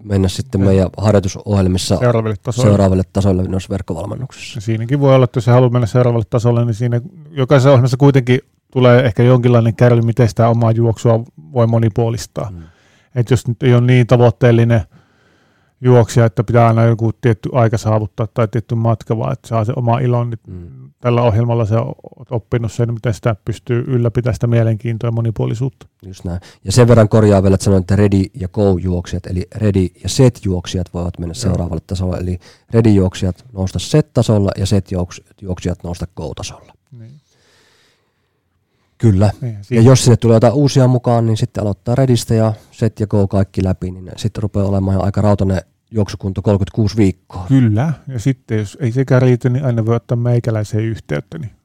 S2: mennä sitten meidän harjoitusohjelmissa seuraaville tasoille noissa verkkovalmennuksissa.
S4: Siinäkin voi olla, että jos haluaa mennä seuraavalle tasolle, niin siinä jokaisessa ohjelmassa kuitenkin tulee ehkä jonkinlainen kärry, miten sitä omaa juoksua voi monipuolistaa. Että jos nyt ei ole niin tavoitteellinen juoksija, että pitää aina joku tietty aika saavuttaa tai tietty matka, vaan että saa se oma ilon, niin tällä ohjelmalla se on oppinut sen, miten sitä pystyy ylläpitämään sitä mielenkiintoa ja monipuolisuutta.
S2: Just näin. Ja sen verran korjaa vielä, että sanoin, että ready ja go juoksijat, eli ready ja set juoksijat voivat mennä seuraavalle tasolle, eli ready juoksijat nousta set tasolla ja set juoksijat nousta go tasolla. Niin. Kyllä. Niin, ja jos sinne tulee jotain uusia mukaan, niin sitten aloittaa redistä ja set ja go kaikki läpi, niin sitten rupeaa olemaan jo aika rautainen juoksukunto 36 viikkoa.
S4: Kyllä, ja sitten jos ei sekään riitä, niin aina voi ottaa meikäläiseen yhteyttä, niin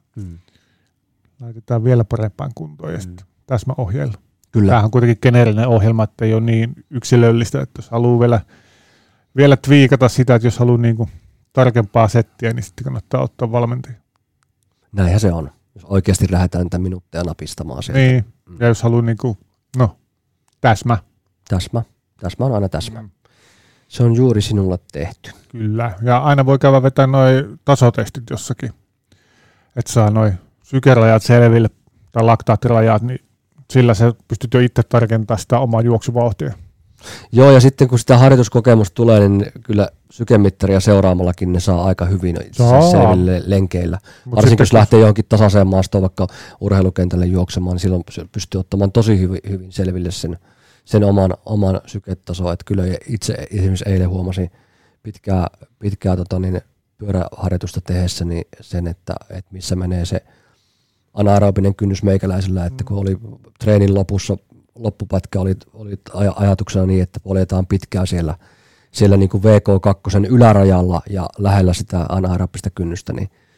S4: laitetaan vielä parempaan kuntoon ja sitten täsmäohjeilla.
S2: Kyllä.
S4: Tämähän on kuitenkin geneerinen ohjelma, että ei ole niin yksilöllistä, että jos haluaa vielä twiikata sitä, että jos haluaa niin kuin tarkempaa settiä, niin sitten kannattaa ottaa valmentaja.
S2: Näinhän se on. Jos oikeasti lähdetään niitä minuutteja napistamaan sieltä.
S4: Niin, ja jos haluaa niin kuin, täsmä.
S2: Täsmä on aina täsmä. Se on juuri sinulle tehty.
S4: Kyllä, ja aina voi käydä vetää noi tasotestit jossakin, että saa noi sykerajat selville tai laktaattirajat, niin sillä sä pystyt jo itse tarkentamaan sitä omaa juoksuvauhtia.
S2: Joo, ja sitten kun sitä harjoituskokemusta tulee, niin kyllä sykemittaria seuraamallakin ne saa aika hyvin selville lenkeillä. Varsinkin jos lähtee johonkin tasaiseen maastoon vaikka urheilukentälle juoksemaan, niin silloin pystyy ottamaan tosi hyvin selville sen oman syketasoa. Että kyllä itse esimerkiksi eilen huomasin pitkää pyöräharjoitusta tehdessä niin sen, että missä menee se anaerobinen kynnys meikäläisellä, että kun oli treenin loppupätkä oli ajatuksena niin, että poljetaan pitkään siellä niin kuin VK2 ylärajalla ja lähellä sitä anaerobista kynnystä,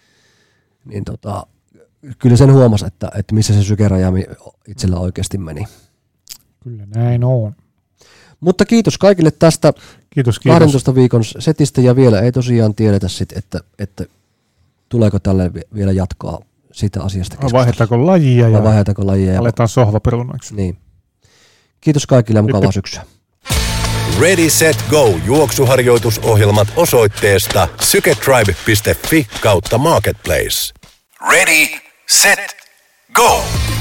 S2: niin kyllä sen huomasi, että missä se sykeraja itsellä oikeasti meni.
S4: Kyllä näin on.
S2: Mutta kiitos kaikille tästä
S4: kiitos.
S2: 12 viikon setistä ja vielä ei tosiaan tiedetä sit, että tuleeko tälle vielä jatkoa siitä asiasta keskustelua.
S4: Vaihdetaanko lajia ja aletaan sohvaperunoiksi.
S2: Niin. Kiitos kaikille ja mukavaa syksyä.
S1: Ready, Set, Go juoksuharjoitusohjelmat osoitteesta syketribe.fi/marketplace. Ready, Set, Go!